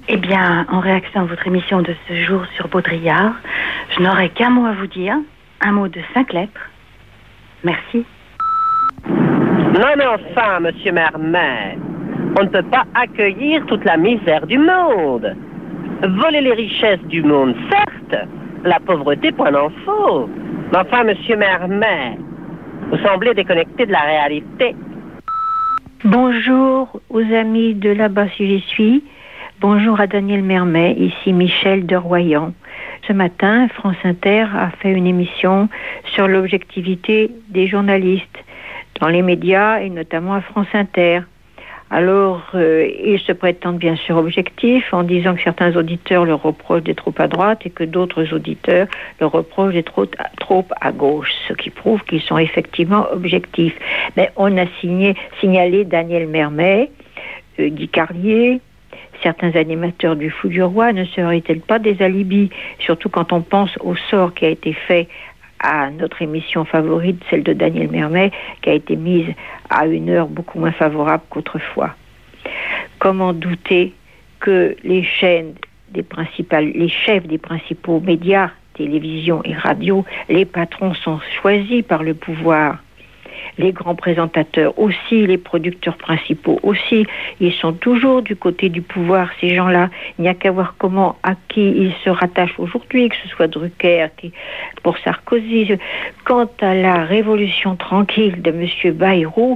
Eh bien, en réaction à votre émission de ce jour sur Baudrillard, je n'aurai qu'un mot à vous dire, un mot de 5 lettres. Merci. Non, mais enfin, monsieur Mermet, on ne peut pas accueillir toute la misère du monde. Voler les richesses du monde, certes, la pauvreté, point n'en faut. Mais enfin, monsieur Mermet, vous semblez déconnecté de la réalité. Bonjour aux amis de là-bas si j'y suis. Bonjour à Daniel Mermet, ici Michel de Royan. Ce matin, France Inter a fait une émission sur l'objectivité des journalistes dans les médias et notamment à France Inter. Alors, ils se prétendent bien sûr objectifs en disant que certains auditeurs leur reprochent d'être trop à droite et que d'autres auditeurs leur reprochent d'être trop à gauche, ce qui prouve qu'ils sont effectivement objectifs. Mais on a signalé Daniel Mermet, Guy Carlier, certains animateurs du Fou du Roi. Ne seraient-ils pas des alibis, surtout quand on pense au sort qui a été fait à notre émission favorite, celle de Daniel Mermet, qui a été mise à une heure beaucoup moins favorable qu'autrefois. Comment douter que les chefs des principaux médias, télévision et radio, les patrons sont choisis par le pouvoir. Les grands présentateurs aussi, les producteurs principaux aussi, ils sont toujours du côté du pouvoir, ces gens-là. Il n'y a qu'à voir à qui ils se rattachent aujourd'hui, que ce soit Drucker pour Sarkozy. Quant à la révolution tranquille de M. Bayrou...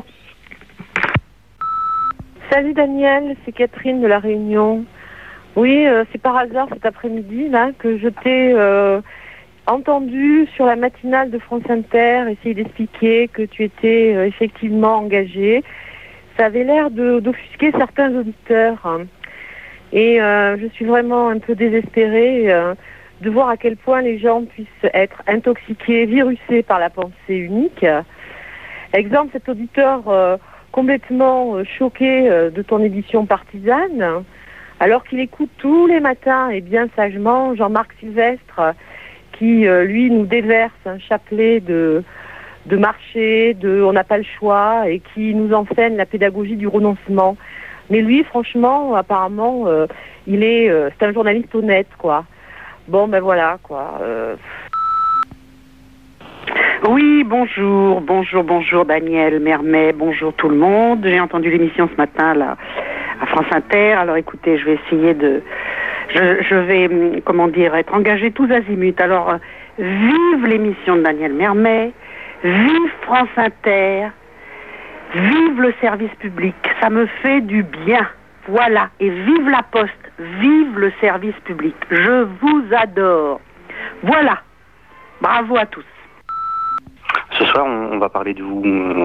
Salut Daniel, c'est Catherine de La Réunion. Oui, c'est par hasard cet après-midi là que je t'ai... entendu sur la matinale de France Inter, essayer d'expliquer que tu étais effectivement engagé. Ça avait l'air d'offusquer certains auditeurs. Et je suis vraiment un peu désespérée de voir à quel point les gens puissent être intoxiqués, virusés par la pensée unique. Exemple, cet auditeur complètement choqué de ton édition partisane, alors qu'il écoute tous les matins et bien sagement Jean-Marc Sylvestre, qui, lui, nous déverse un chapelet de marché, on n'a pas le choix, et qui nous enseigne la pédagogie du renoncement. Mais lui, franchement, apparemment, c'est un journaliste honnête, quoi. Bon, ben voilà, quoi. Oui, bonjour Daniel Mermet, bonjour tout le monde. J'ai entendu l'émission ce matin, là, à France Inter. Alors écoutez, je vais essayer je vais, être engagée tous azimuts. Alors, vive l'émission de Daniel Mermet, vive France Inter, vive le service public, ça me fait du bien. Voilà, et vive la Poste, vive le service public. Je vous adore. Voilà, bravo à tous. Ce soir, on va parler de vous,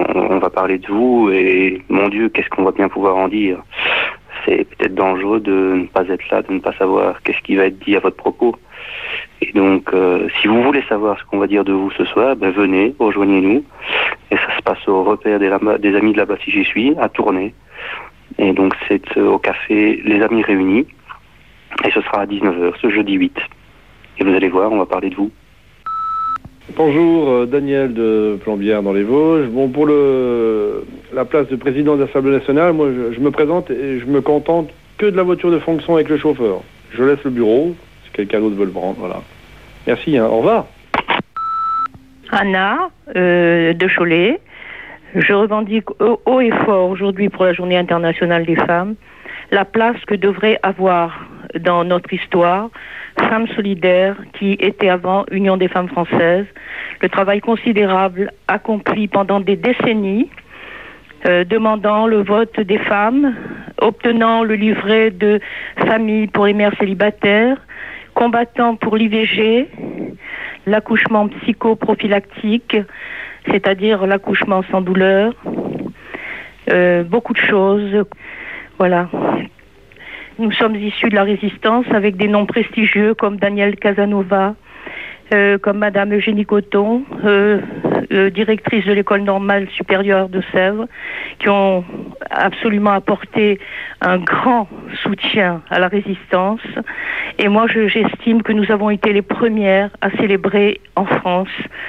et mon Dieu, qu'est-ce qu'on va bien pouvoir en dire. C'est peut-être dangereux de ne pas être là, de ne pas savoir qu'est-ce qui va être dit à votre propos. Et donc, si vous voulez savoir ce qu'on va dire de vous ce soir, venez, rejoignez-nous. Et ça se passe au repère des amis de là-bas si j'y suis, à Tournai. Et donc, c'est au café Les Amis Réunis. Et ce sera à 19h, ce jeudi 8. Et vous allez voir, on va parler de vous. Bonjour, Daniel de Plombières dans les Vosges. Bon, pour la place de président de l'Assemblée nationale, moi je me présente et je me contente que de la voiture de fonction avec le chauffeur. Je laisse le bureau, si quelqu'un d'autre veut le prendre, voilà. Merci, au revoir. Anna, de Cholet. Je revendique haut et fort aujourd'hui pour la Journée internationale des femmes la place que devrait avoir dans notre histoire Femmes solidaires, qui était avant Union des femmes françaises, le travail considérable accompli pendant des décennies, demandant le vote des femmes, obtenant le livret de famille pour les mères célibataires, combattant pour l'IVG, l'accouchement psychoprophylactique, c'est-à-dire l'accouchement sans douleur, beaucoup de choses, voilà. Nous sommes issus de la résistance avec des noms prestigieux comme Daniel Casanova, comme Madame Eugénie Coton, directrice de l'École normale supérieure de Sèvres, qui ont absolument apporté un grand soutien à la résistance. Et moi, j'estime que nous avons été les premières à célébrer en France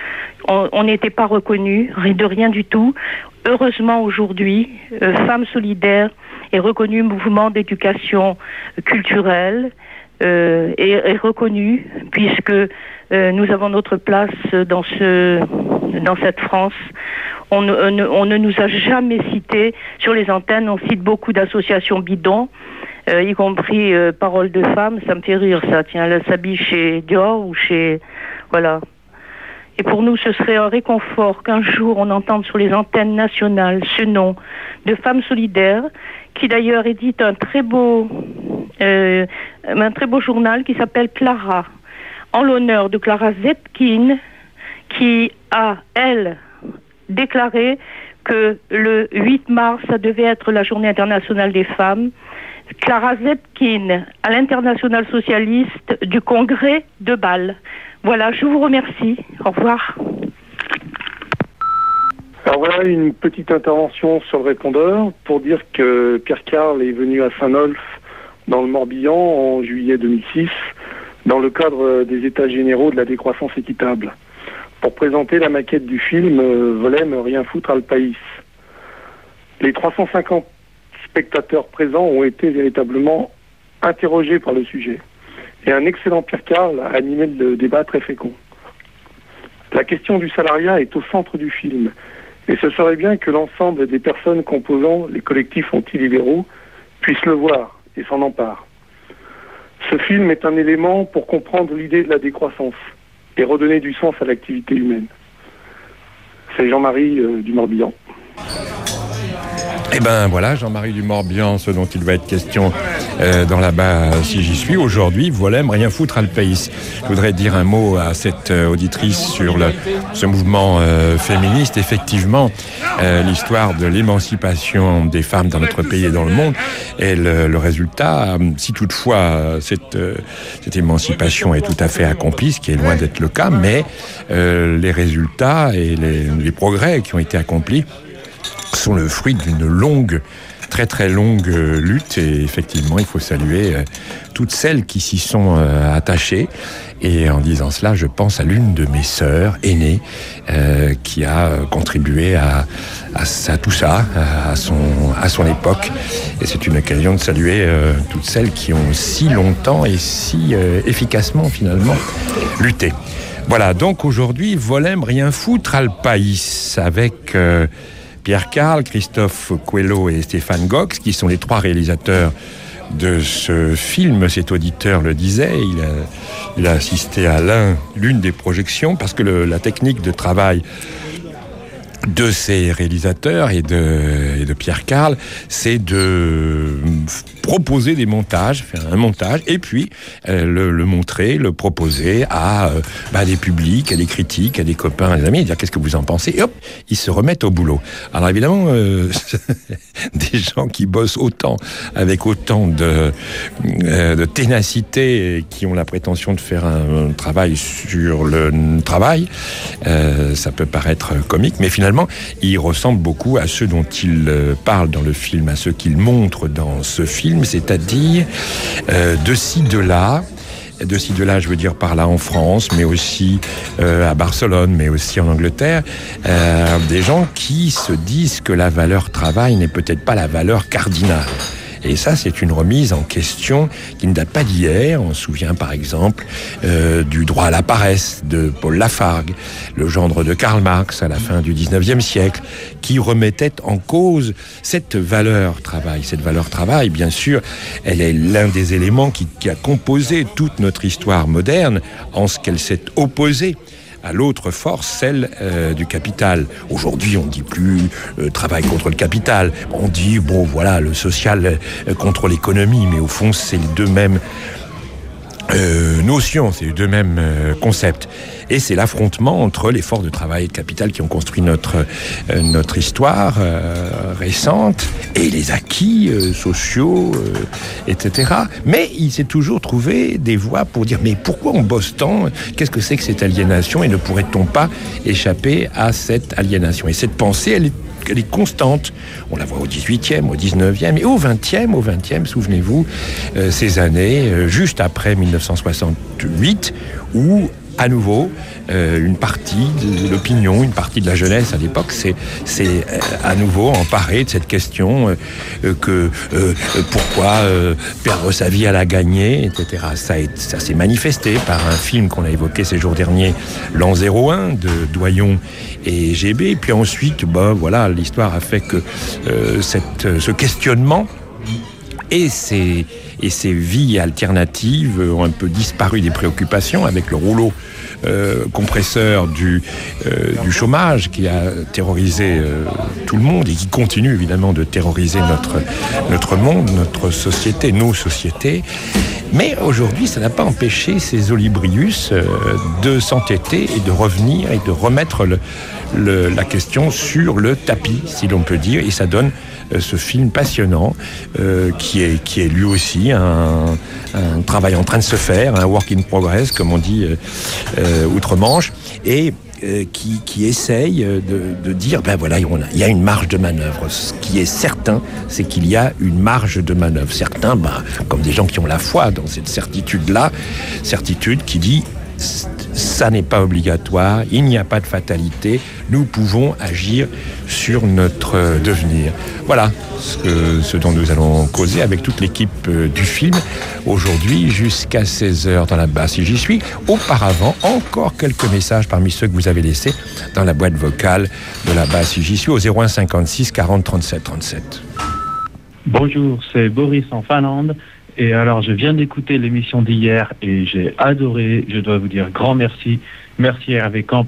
On n'était pas reconnus, de rien du tout. Heureusement, aujourd'hui, Femmes solidaires est reconnu mouvement d'éducation culturelle est reconnu, puisque nous avons notre place dans cette France. On ne nous a jamais cité sur les antennes. On cite beaucoup d'associations bidons, y compris Paroles de Femmes. Ça me fait rire, ça. Tiens, elle s'habille chez Dior ou chez... Voilà. Et pour nous, ce serait un réconfort qu'un jour on entende sur les antennes nationales ce nom de Femmes solidaires, qui d'ailleurs édite un très beau journal qui s'appelle Clara, en l'honneur de Clara Zetkin, qui a, elle, déclaré que le 8 mars, ça devait être la journée internationale des femmes. Clara Zetkin, à l'international socialiste du congrès de Bâle. Voilà, je vous remercie. Au revoir. Alors voilà une petite intervention sur le répondeur pour dire que Pierre Carl est venu à Saint-Nolff dans le Morbihan en juillet 2006 dans le cadre des États généraux de la décroissance équitable pour présenter la maquette du film Volem rien foutre al pays. Les 350 spectateurs présents ont été véritablement interrogés par le sujet. Et un excellent Pierre Carl a animé le débat très fécond. La question du salariat est au centre du film. Et ce serait bien que l'ensemble des personnes composant les collectifs antilibéraux puissent le voir et s'en emparent. Ce film est un élément pour comprendre l'idée de la décroissance et redonner du sens à l'activité humaine. C'est Jean-Marie du Morbihan. Eh ben voilà, Jean-Marie du Morbihan, ce dont il va être question dans là-bas, si j'y suis. Aujourd'hui, Volem rien foutre al pays. Je voudrais dire un mot à cette auditrice sur ce mouvement féministe. Effectivement, l'histoire de l'émancipation des femmes dans notre pays et dans le monde est le résultat, si toutefois cette émancipation est tout à fait accomplie, ce qui est loin d'être le cas, mais les résultats et les progrès qui ont été accomplis sont le fruit d'une longue, très très longue lutte, et effectivement il faut saluer toutes celles qui s'y sont attachées. Et en disant cela, je pense à l'une de mes sœurs aînées qui a contribué à tout ça, à son époque. Et c'est une occasion de saluer toutes celles qui ont si longtemps et si efficacement finalement lutté. Voilà, donc aujourd'hui, Volem rien foutre al pays, avec Pierre Carl, Christophe Coelho et Stéphane Gox, qui sont les trois réalisateurs de ce film. Cet auditeur le disait, il a assisté à l'une des projections, parce que la technique de travail de ces réalisateurs et de Pierre Carl, c'est de proposer des montages, faire un montage, et puis le montrer, le proposer à des publics, à des critiques, à des copains, à des amis, et dire qu'est-ce que vous en pensez, et hop, ils se remettent au boulot. Alors évidemment, des gens qui bossent autant, avec autant de ténacité, et qui ont la prétention de faire un travail sur le travail, ça peut paraître comique, mais finalement, ils ressemblent beaucoup à ceux dont ils parlent dans le film, à ceux qu'ils montrent dans ce film, c'est-à-dire de ci, de là, je veux dire par là en France, mais aussi à Barcelone, mais aussi en Angleterre, des gens qui se disent que la valeur travail n'est peut-être pas la valeur cardinale. Et ça, c'est une remise en question qui ne date pas d'hier. On se souvient par exemple du droit à la paresse de Paul Lafargue, le gendre de Karl Marx à la fin du 19e siècle, qui remettait en cause cette valeur travail. Cette valeur travail, bien sûr, elle est l'un des éléments qui a composé toute notre histoire moderne, en ce qu'elle s'est opposée à l'autre force, celle du capital. Aujourd'hui, on ne dit plus travail contre le capital. On dit, le social contre l'économie. Mais au fond, c'est les deux mêmes notions, c'est les deux mêmes concepts. Et c'est l'affrontement entre les forces de travail et de capital qui ont construit notre histoire récente, et les acquis sociaux, etc. Mais il s'est toujours trouvé des voies pour dire, mais pourquoi on bosse tant ? Qu'est-ce que c'est que cette aliénation ? Et ne pourrait-on pas échapper à cette aliénation ? Et cette pensée, elle est constante. On la voit au 18e, au 19e et au 20e, souvenez-vous, ces années juste après 1968, où à nouveau, une partie de l'opinion, une partie de la jeunesse à l'époque, c'est à nouveau emparé de cette question pourquoi perdre sa vie à la gagner, etc. Ça s'est manifesté par un film qu'on a évoqué ces jours derniers, L'An 01 de Doyon et GB. Et puis ensuite, voilà, l'histoire a fait que ce questionnement et ces vies alternatives ont un peu disparu des préoccupations avec le rouleau compresseur du chômage qui a terrorisé tout le monde et qui continue évidemment de terroriser notre monde, notre société, nos sociétés. Mais aujourd'hui, ça n'a pas empêché ces Olibrius de s'entêter et de revenir et de remettre la question sur le tapis, si l'on peut dire, et ça donne ce film passionnant qui est lui aussi un travail en train de se faire, un work in progress, comme on dit outre-Manche, et qui essaye de dire, voilà, il y a une marge de manœuvre. Ce qui est certain, c'est qu'il y a une marge de manœuvre. Certains, comme des gens qui ont la foi dans cette certitude-là, certitude qui dit, ça n'est pas obligatoire, il n'y a pas de fatalité, nous pouvons agir sur notre devenir. Voilà ce dont nous allons causer avec toute l'équipe du film aujourd'hui jusqu'à 16h dans la base si j'y suis. Auparavant, encore quelques messages parmi ceux que vous avez laissés dans la boîte vocale de la base si j'y suis au 01 56 40 37 37. Bonjour, c'est Boris en Finlande. Et alors, je viens d'écouter l'émission d'hier et j'ai adoré. Je dois vous dire grand merci. Merci Hervé Camp.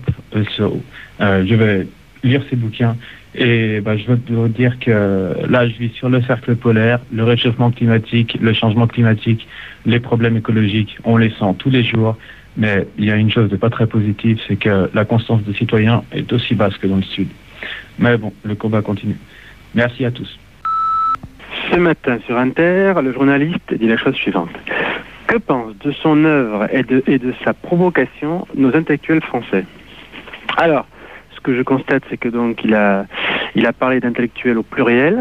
Je vais lire ses bouquins. Et je veux vous dire que là, je vis sur le cercle polaire, le réchauffement climatique, le changement climatique, les problèmes écologiques. On les sent tous les jours. Mais il y a une chose de pas très positive, c'est que la constance des citoyens est aussi basse que dans le Sud. Mais bon, le combat continue. Merci à tous. Ce matin sur Inter, le journaliste dit la chose suivante. Que pensent de son œuvre et de sa provocation nos intellectuels français? Alors, ce que je constate, c'est que donc il a parlé d'intellectuels au pluriel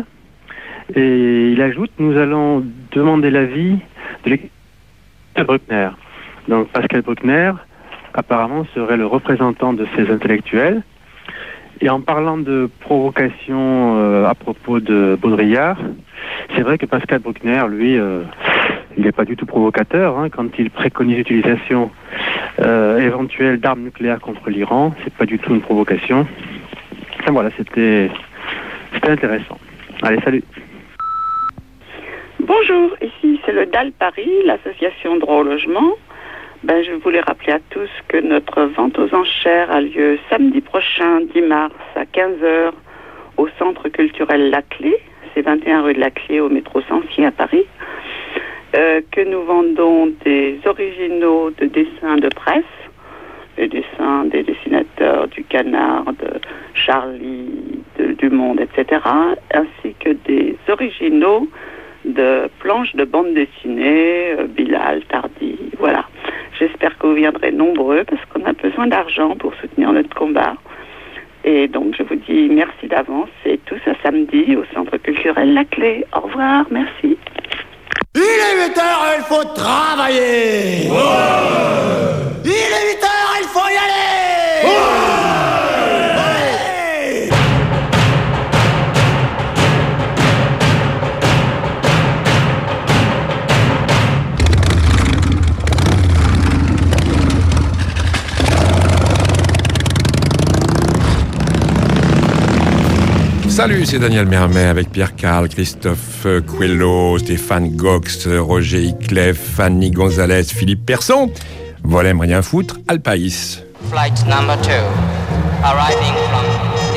et il ajoute, nous allons demander l'avis de l'équipe de Bruckner. Donc Pascal Bruckner, apparemment, serait le représentant de ces intellectuels. Et en parlant de provocation à propos de Baudrillard, c'est vrai que Pascal Bruckner, lui, il n'est pas du tout provocateur. Quand il préconise l'utilisation éventuelle d'armes nucléaires contre l'Iran, c'est pas du tout une provocation. Enfin, voilà, c'était intéressant. Allez, salut. Bonjour, ici c'est le DAL Paris, l'association Droit au logement. Je voulais rappeler à tous que notre vente aux enchères a lieu samedi prochain, 10 mars, à 15h, au Centre culturel La Clé. C'est 21 rue de La Clé, au métro Censier à Paris. Que nous vendons des originaux de dessins de presse, les dessins des dessinateurs du Canard, de Charlie, du Monde, etc., ainsi que des originaux de planches de bande dessinée, Bilal, Tardy, voilà. J'espère que vous viendrez nombreux parce qu'on a besoin d'argent pour soutenir notre combat. Et donc je vous dis merci d'avance et tout ça samedi au Centre culturel La Clé. Au revoir, merci. Il est 8h, il faut travailler. Ouais. Il est 8h, il faut y aller. Ouais. Salut, c'est Daniel Mermet avec Pierre Carl, Christophe Coelho, Stéphane Gox, Roger Iclef, Fanny Gonzalez, Philippe Persson. Volem rien foutre, Alpaïs. Flight number 2, arriving from...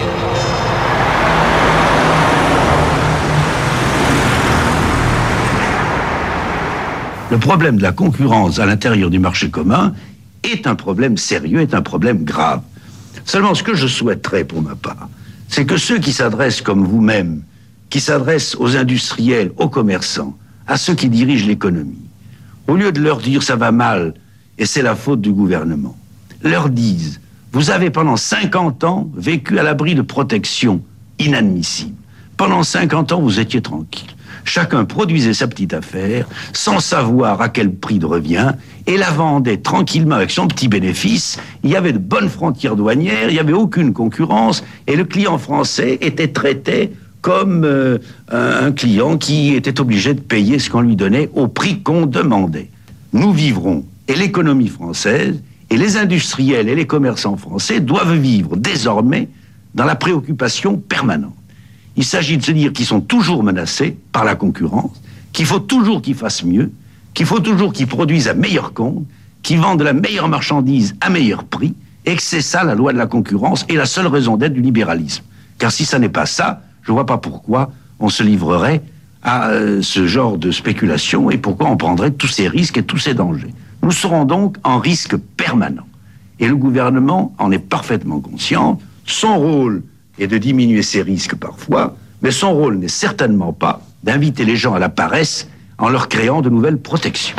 Le problème de la concurrence à l'intérieur du marché commun est un problème sérieux, est un problème grave. Seulement, ce que je souhaiterais pour ma part, c'est que ceux qui s'adressent comme vous-même, qui s'adressent aux industriels, aux commerçants, à ceux qui dirigent l'économie, au lieu de leur dire ça va mal et c'est la faute du gouvernement, leur disent, vous avez pendant 50 ans vécu à l'abri de protections inadmissibles. Pendant 50 ans, vous étiez tranquille. chacun produisait sa petite affaire, sans savoir à quel prix de revient, et la vendait tranquillement avec son petit bénéfice. Il y avait de bonnes frontières douanières, il n'y avait aucune concurrence, et le client français était traité comme un client qui était obligé de payer ce qu'on lui donnait au prix qu'on demandait. Nous vivrons, et l'économie française, et les industriels et les commerçants français doivent vivre désormais dans la préoccupation permanente. Il s'agit de se dire qu'ils sont toujours menacés par la concurrence, qu'il faut toujours qu'ils fassent mieux, qu'il faut toujours qu'ils produisent à meilleur compte, qu'ils vendent la meilleure marchandise à meilleur prix, et que c'est ça la loi de la concurrence et la seule raison d'être du libéralisme. Car si ça n'est pas ça, je ne vois pas pourquoi on se livrerait à ce genre de spéculation et pourquoi on prendrait tous ces risques et tous ces dangers. Nous serons donc en risque permanent. Et le gouvernement en est parfaitement conscient. Son rôle est de diminuer ces risques parfois, mais son rôle n'est certainement pas d'inviter les gens à la paresse en leur créant de nouvelles protections.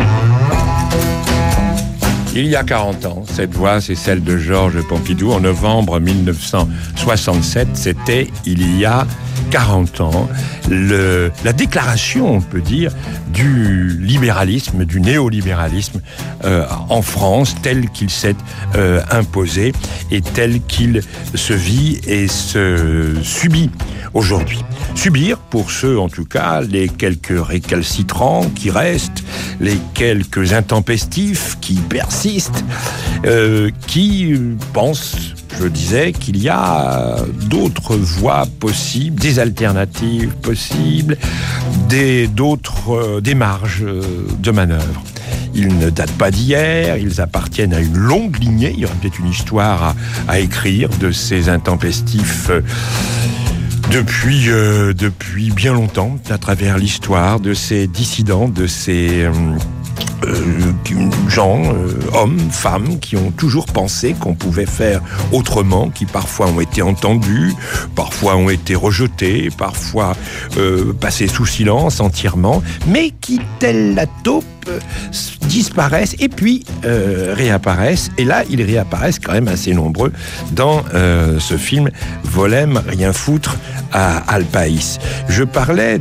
Il y a 40 ans, cette voix, c'est celle de Georges Pompidou. En novembre 1967, c'était il y a 40 ans, la déclaration, on peut dire, du libéralisme, du néolibéralisme en France, tel qu'il s'est imposé et tel qu'il se vit et se subit aujourd'hui. Subir, pour ceux en tout cas, les quelques récalcitrants qui restent, les quelques intempestifs qui persistent, qui pensent, je disais, qu'il y a d'autres voies possibles, des alternatives possibles, des marges de manœuvre. Ils ne datent pas d'hier, ils appartiennent à une longue lignée. Il y aurait peut-être une histoire à écrire de ces intempestifs depuis bien longtemps, à travers l'histoire de ces dissidents, de ces gens, hommes, femmes, qui ont toujours pensé qu'on pouvait faire autrement, qui parfois ont été entendus, parfois ont été rejetés, parfois passés sous silence entièrement, mais qui, telle la taupe, disparaissent et puis réapparaissent. Et là, ils réapparaissent quand même assez nombreux dans ce film « Volem, rien foutre à Alpaïs ». Je parlais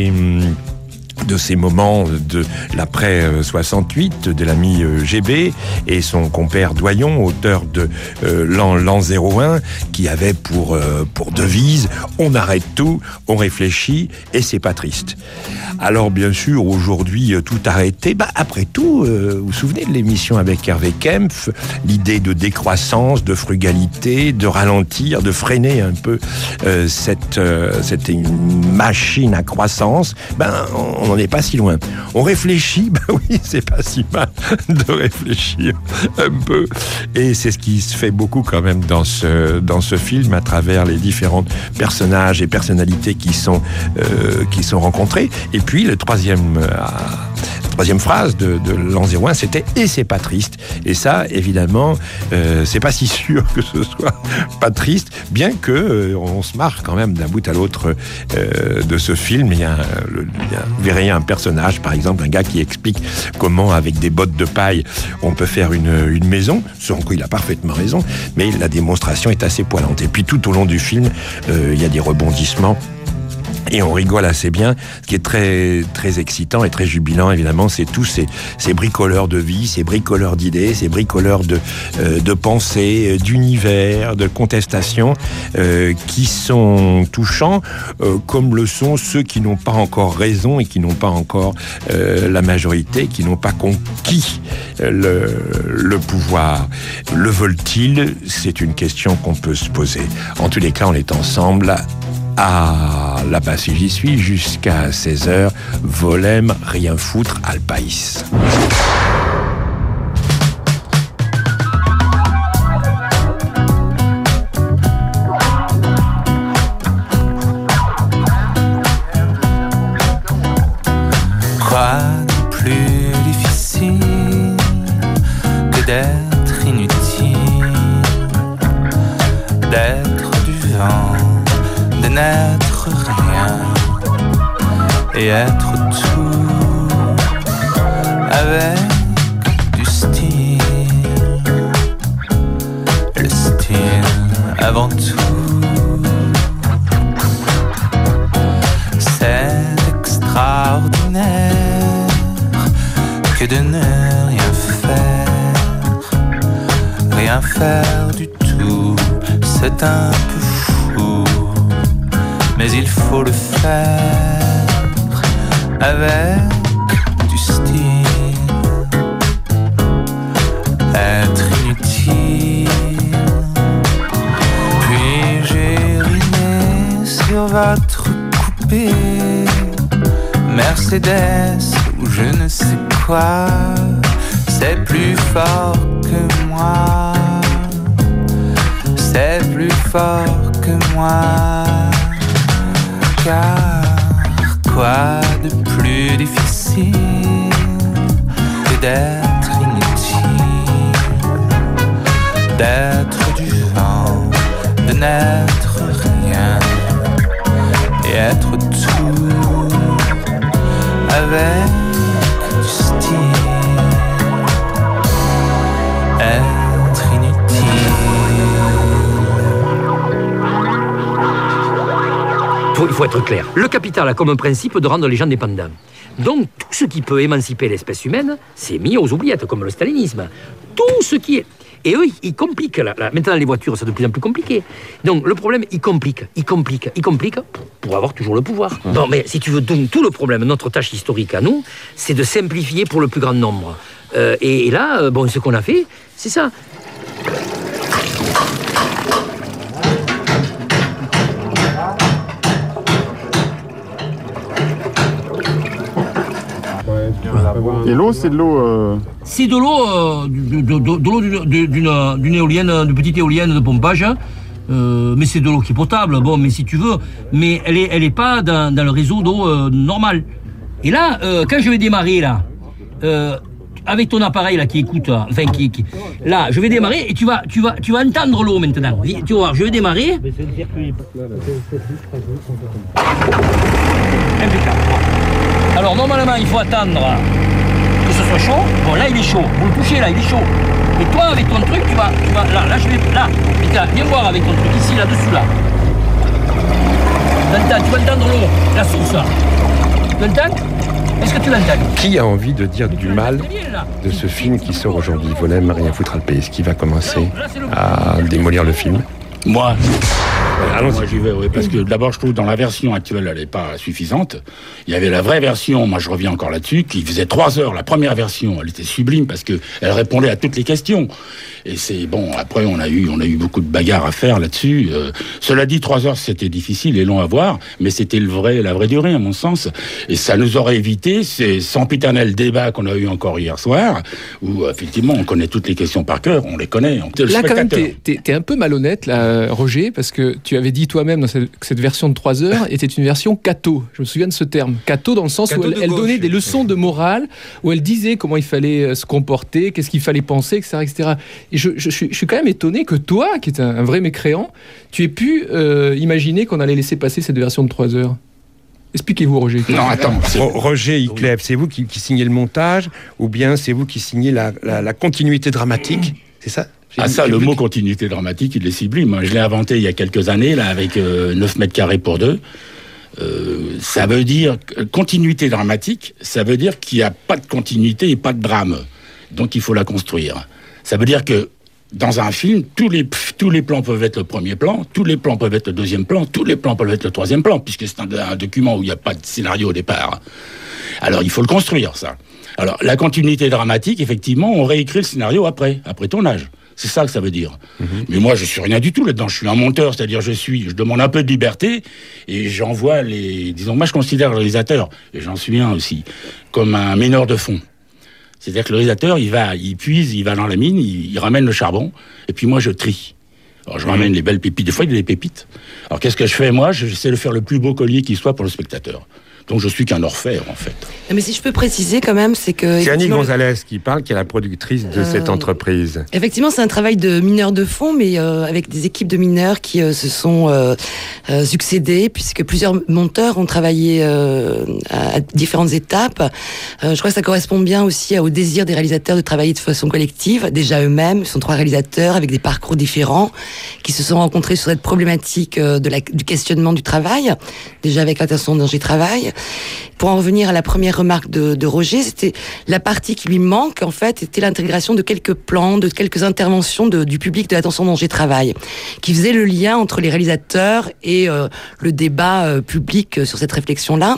de ces moments de l'après 68, de l'ami GB et son compère Doyon, auteur de l'an 01, qui avait pour devise « On arrête tout, on réfléchit et c'est pas triste ». Alors bien sûr, aujourd'hui, tout arrêté. Après tout, vous vous souvenez de l'émission avec Hervé Kempf, l'idée de décroissance, de frugalité, de ralentir, de freiner un peu cette machine à croissance. On n'en est pas si loin. On réfléchit, oui, c'est pas si mal de réfléchir un peu. Et c'est ce qui se fait beaucoup quand même dans ce film, à travers les différents personnages et personnalités qui sont rencontrés. Et puis la troisième phrase de l'an 01, c'était « Et c'est pas triste ». Et ça, évidemment, c'est pas si sûr que ce soit pas triste, bien que on se marre quand même d'un bout à l'autre de ce film. Vous verrez un personnage, par exemple, un gars qui explique comment, avec des bottes de paille, on peut faire une maison, ce en quoi il a parfaitement raison, mais la démonstration est assez poignante. Et puis tout au long du film, il y a des rebondissements. Et on rigole assez bien. Ce qui est très, très excitant et très jubilant, évidemment, c'est tous ces bricoleurs de vie, ces bricoleurs d'idées, ces bricoleurs de pensées, d'univers, de contestations, qui sont touchants, comme le sont ceux qui n'ont pas encore raison et qui n'ont pas encore la majorité, qui n'ont pas conquis le pouvoir. Le veulent-ils ? C'est une question qu'on peut se poser. En tous les cas, on est ensemble à là-bas si j'y suis jusqu'à 16h. Volem, rien foutre, Alpaïs. Quoi de plus difficile que d'être inutile, d'être du vent, de n'être rien et être tout avec du style. Le style avant tout, c'est extra que de ne rien faire du tout, c'est un peu fou, mais il faut le faire avec du style, être inutile. Puis j'ai uriné sur votre coupé Mercedes ou je ne sais quoi, c'est plus fort que moi, c'est plus fort que moi. Car quoi de plus difficile que d'être inutile, d'être du vent, de n'être rien et être tout avec du style, être inutile. Il faut être clair. Le capital a comme principe de rendre les gens dépendants. Donc, tout ce qui peut émanciper l'espèce humaine, c'est mis aux oubliettes, comme le stalinisme. Tout ce qui est... Et eux, ils compliquent. Maintenant, les voitures, c'est de plus en plus compliqué. Donc, le problème, ils compliquent pour avoir toujours le pouvoir. Bon, mais si tu veux, donc, tout le problème, notre tâche historique à nous, c'est de simplifier pour le plus grand nombre. Et là, bon, ce qu'on a fait, c'est ça. Et l'eau, c'est de l'eau... C'est de l'eau d'une éolienne, d'une petite éolienne de pompage. Mais c'est de l'eau qui est potable, bon, mais si tu veux. Mais elle est pas dans le réseau d'eau normal. Et là, quand je vais démarrer, là, avec ton appareil là qui écoute, enfin là, je vais démarrer et tu vas entendre l'eau maintenant. Tu vas voir, je vais démarrer. Impeccable. Alors normalement, il faut attendre que ce soit chaud. Bon, là il est chaud. Vous le touchez là, il est chaud. Et toi, avec ton truc, tu vas là, je vais là. Viens voir avec ton truc ici, là-dessous là. Tu vas entendre l'eau, la source là. Tu l'entends ? Est-ce que tu l'entends ? Qui a envie de dire du mal de ce film qui sort aujourd'hui, Volem, rien foutre à le pays, qui va commencer à démolir le film ? Moi, j'y vais, oui, parce que d'abord, je trouve dans la version actuelle, elle n'est pas suffisante. Il y avait la vraie version, moi je reviens encore là-dessus, qui faisait 3 heures. La première version, elle était sublime parce que elle répondait à toutes les questions. Et c'est bon. Après, on a eu beaucoup de bagarres à faire là-dessus. Cela dit, 3 heures, c'était difficile et long à voir, mais c'était la vraie durée, à mon sens. Et ça nous aurait évité ces sempiternels débats qu'on a eu encore hier soir, où effectivement, on connaît toutes les questions par cœur, on les connaît. Là, quand même, t'es un peu malhonnête, là, Roger, parce que tu avais dit toi-même que cette version de 3 heures était une version catho. Je me souviens de ce terme. Catho dans le sens où elle donnait des leçons de morale, où elle disait comment il fallait se comporter, qu'est-ce qu'il fallait penser, etc. etc. Et je suis quand même étonné que toi, qui es un vrai mécréant, tu aies pu imaginer qu'on allait laisser passer cette version de 3 heures. Expliquez-vous, Roger. Non, attends. Roger Icleb, c'est vous qui signez le montage, ou bien c'est vous qui signez la continuité dramatique ? C'est ça ? Le mot continuité dramatique, il est sublime. Je l'ai inventé il y a quelques années, là, avec 9 mètres carrés pour 2. Ça veut dire, continuité dramatique, ça veut dire qu'il n'y a pas de continuité et pas de drame. Donc il faut la construire. Ça veut dire que dans un film, tous les plans peuvent être le premier plan, tous les plans peuvent être le deuxième plan, tous les plans peuvent être le troisième plan, puisque c'est un document où il n'y a pas de scénario au départ. Alors il faut le construire, ça. Alors la continuité dramatique, effectivement, on réécrit le scénario après tournage. C'est ça que ça veut dire. Mais moi, je suis rien du tout là-dedans. Je suis un monteur, c'est-à-dire je demande un peu de liberté et j'envoie disons, moi je considère le réalisateur, et j'en suis un aussi, comme un mineur de fond. C'est-à-dire que le réalisateur, il puise, il va dans la mine, il ramène le charbon, et puis moi je trie. Alors je ramène les belles pépites. Des fois, il y a des pépites. Alors qu'est-ce que je fais, moi ? J'essaie de faire le plus beau collier qui soit pour le spectateur. Donc je suis qu'un orfèvre, en fait. Mais si je peux préciser quand même, c'est que... C'est Annie Gonzalez qui parle, qui est la productrice de cette entreprise. Effectivement, c'est un travail de mineur de fond, mais avec des équipes de mineurs qui se sont succédées, puisque plusieurs monteurs ont travaillé à différentes étapes. Je crois que ça correspond bien aussi au désir des réalisateurs de travailler de façon collective. Déjà eux-mêmes, ce sont 3 réalisateurs avec des parcours différents, qui se sont rencontrés sur cette problématique du questionnement du travail, déjà avec l'attention dont j'y travaille. Pour en revenir à la première remarque de Roger, c'était la partie qui lui manque, en fait, c'était l'intégration de quelques plans, de quelques interventions du public de l'attention danger travail, qui faisait le lien entre les réalisateurs et le débat public sur cette réflexion-là.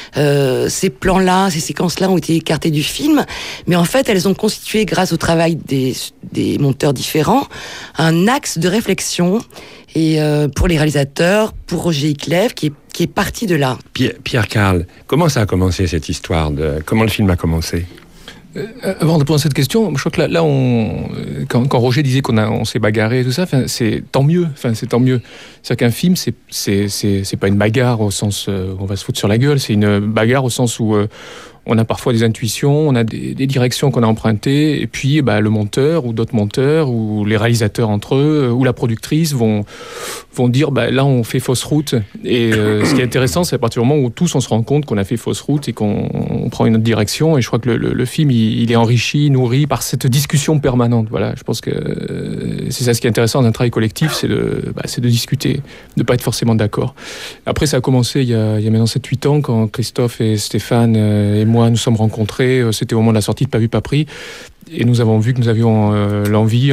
Ces plans-là, ces séquences-là ont été écartées du film, mais en fait, elles ont constitué, grâce au travail des monteurs différents, un axe de réflexion et pour les réalisateurs, pour Roger Iclève, qui est parti de là. Pierre Carl, comment ça a commencé cette histoire comment le film a commencé? Avant de répondre à cette question, je crois que là quand Roger disait qu'on s'est bagarré et tout ça, c'est tant mieux. C'est tant mieux. C'est-à-dire qu'un film, c'est pas une bagarre au sens on va se foutre sur la gueule. C'est une bagarre au sens où on a parfois des intuitions, on a des directions qu'on a empruntées, et puis le monteur ou d'autres monteurs ou les réalisateurs entre eux ou la productrice vont dire là on fait fausse route. Et ce qui est intéressant, c'est à partir du moment où tous on se rend compte qu'on a fait fausse route et qu'on prend une autre direction. Et je crois que le film il est enrichi, nourri par cette discussion permanente. Voilà, je pense que c'est ça ce qui est intéressant dans un travail collectif, c'est de discuter, de pas être forcément d'accord. Après ça a commencé il y a maintenant 7-8 ans quand Christophe et Stéphane et moi nous sommes rencontrés, c'était au moment de la sortie de Pas vu, pas pris, et nous avons vu que nous avions l'envie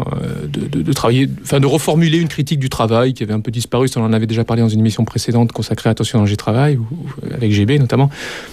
de travailler, de reformuler une critique du travail qui avait un peu disparu. On en avait déjà parlé dans une émission précédente consacrée à Attention danger travail, avec GB notamment.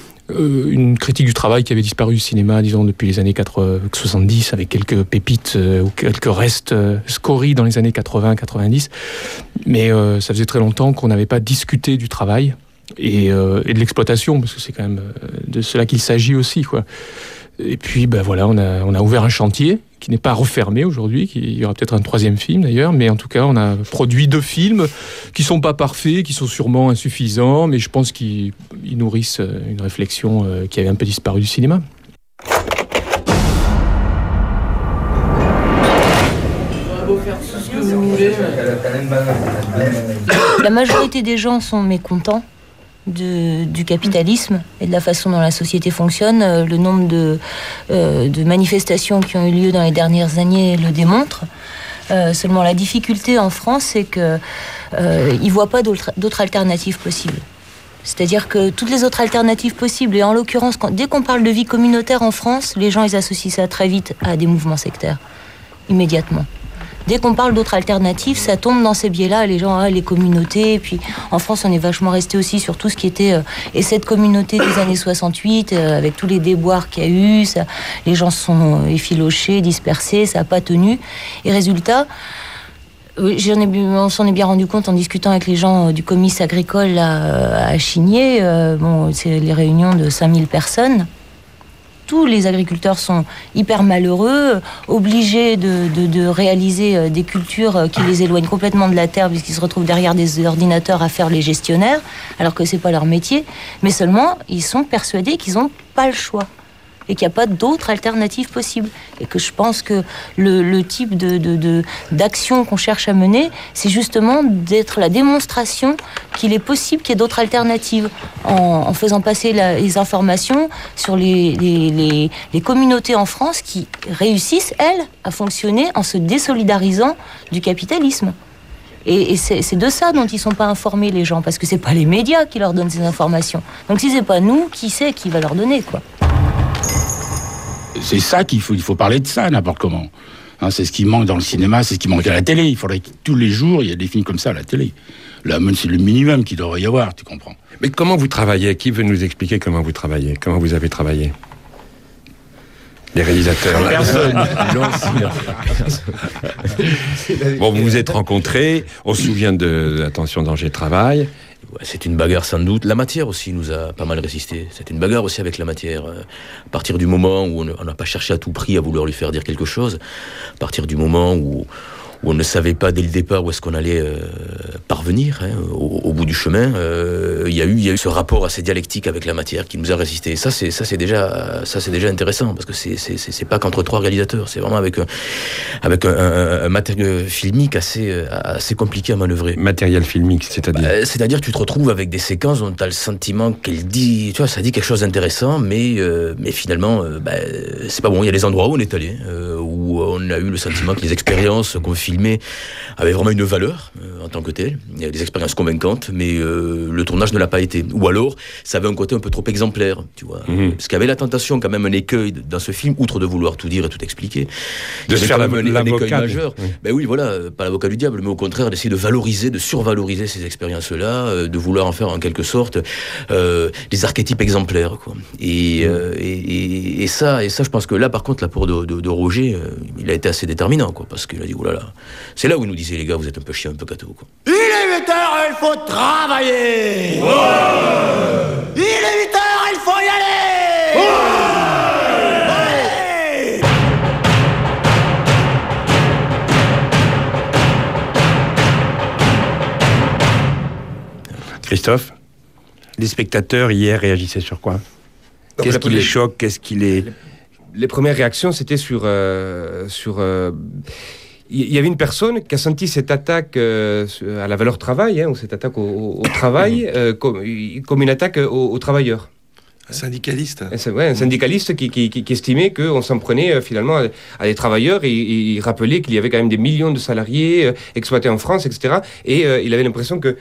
Une critique du travail qui avait disparu du cinéma, disons, depuis les années 70, avec quelques pépites ou quelques restes scories dans les années 80-90. Mais ça faisait très longtemps qu'on n'avait pas discuté du travail et de l'exploitation, parce que c'est quand même de cela qu'il s'agit aussi, quoi. Et puis voilà, on a ouvert un chantier qui n'est pas refermé aujourd'hui, il y aura peut-être un 3e film d'ailleurs, mais en tout cas on a produit 2 films qui sont pas parfaits, qui sont sûrement insuffisants, mais je pense qu'ils nourrissent une réflexion qui avait un peu disparu du cinéma. La majorité des gens sont mécontents du capitalisme et de la façon dont la société fonctionne. Le nombre de manifestations qui ont eu lieu dans les dernières années le démontre. Seulement la difficulté en France, c'est qu'ils ne voient pas d'autres alternatives possibles. C'est-à-dire que toutes les autres alternatives possibles, et en l'occurrence, dès qu'on parle de vie communautaire en France, les gens ils associent ça très vite à des mouvements sectaires, immédiatement. Dès qu'on parle d'autres alternatives, ça tombe dans ces biais-là, les gens, les communautés. Et puis en France, on est vachement resté aussi sur tout ce qui était essai de communauté des années 68, avec tous les déboires qu'il y a eu. Les gens se sont effilochés, dispersés, ça n'a pas tenu. Et résultat, on s'en est bien rendu compte en discutant avec les gens du comice agricole à Chigné. C'est les réunions de 5000 personnes. Tous les agriculteurs sont hyper malheureux, obligés de réaliser des cultures qui les éloignent complètement de la terre, puisqu'ils se retrouvent derrière des ordinateurs à faire les gestionnaires, alors que c'est pas leur métier. Mais seulement, ils sont persuadés qu'ils n'ont pas le choix et qu'il n'y a pas d'autres alternatives possibles. Et que je pense que le type d'action qu'on cherche à mener, c'est justement d'être la démonstration qu'il est possible qu'il y ait d'autres alternatives, en faisant passer les informations sur les communautés en France qui réussissent, elles, à fonctionner en se désolidarisant du capitalisme. Et c'est de ça dont ils ne sont pas informés, les gens, parce que ce n'est pas les médias qui leur donnent ces informations. Donc si ce n'est pas nous, qui sait qui va leur donner, quoi. C'est ça il faut parler de ça n'importe comment. C'est ce qui manque dans le cinéma, c'est ce qui manque à la télé. Il faudrait que tous les jours, il y ait des films comme ça à la télé. Là, même c'est le minimum qu'il devrait y avoir, tu comprends. Mais comment vous travaillez? Qui veut nous expliquer comment vous travaillez? Comment vous avez travaillé? Les réalisateurs. Personne. Bon, vous vous êtes rencontrés, on se souvient de Attention danger travail. C'est une bagarre sans doute. La matière aussi nous a pas mal résisté. C'était une bagarre aussi avec la matière. À partir du moment où on n'a pas cherché à tout prix à vouloir lui faire dire quelque chose, à partir du moment où on ne savait pas dès le départ où est-ce qu'on allait parvenir, au bout du chemin, il y a eu ce rapport assez dialectique avec la matière qui nous a résisté. Et ça c'est déjà intéressant, parce que c'est pas qu'entre 3 réalisateurs, c'est vraiment avec un matériel filmique assez compliqué à manœuvrer. Matériel filmique, c'est-à-dire c'est-à-dire que tu te retrouves avec des séquences dont tu as le sentiment qu'elle dit, tu vois, ça dit quelque chose d'intéressant, mais finalement, c'est pas bon. Il y a des endroits où on est allé, où où on a eu le sentiment que les expériences qu'on filmait avaient vraiment une valeur en tant que telles. Il y avait des expériences convaincantes, mais le tournage ne l'a pas été. Ou alors, ça avait un côté un peu trop exemplaire, tu vois. Parce qu'il y avait la tentation, quand même, un écueil dans ce film, outre de vouloir tout dire et tout expliquer. De se faire un écueil majeur. Oui. Ben oui, voilà, pas l'avocat du diable, mais au contraire, d'essayer de valoriser, de survaloriser ces expériences-là, de vouloir en faire en quelque sorte des archétypes exemplaires, quoi. Et ça, je pense que là, par contre, l'apport de Roger, il a été assez déterminant, quoi, parce qu'il a dit, oulala, c'est là où il nous disait, les gars, vous êtes un peu chiens, un peu cathos, quoi. Il est 8 heures, il faut travailler. Il est 8 heures, il faut y aller. Christophe, les spectateurs hier réagissaient sur quoi? Qu'est-ce qui les choque? Qu'est-ce qui les... Les premières réactions, c'était sur il y avait une personne qui a senti cette attaque à la valeur travail, ou cette attaque au travail, comme une attaque aux travailleurs. Un syndicaliste. Un syndicaliste qui estimait qu'on s'en prenait finalement à des travailleurs, et il rappelait qu'il y avait quand même des millions de salariés exploités en France, etc. Et il avait l'impression que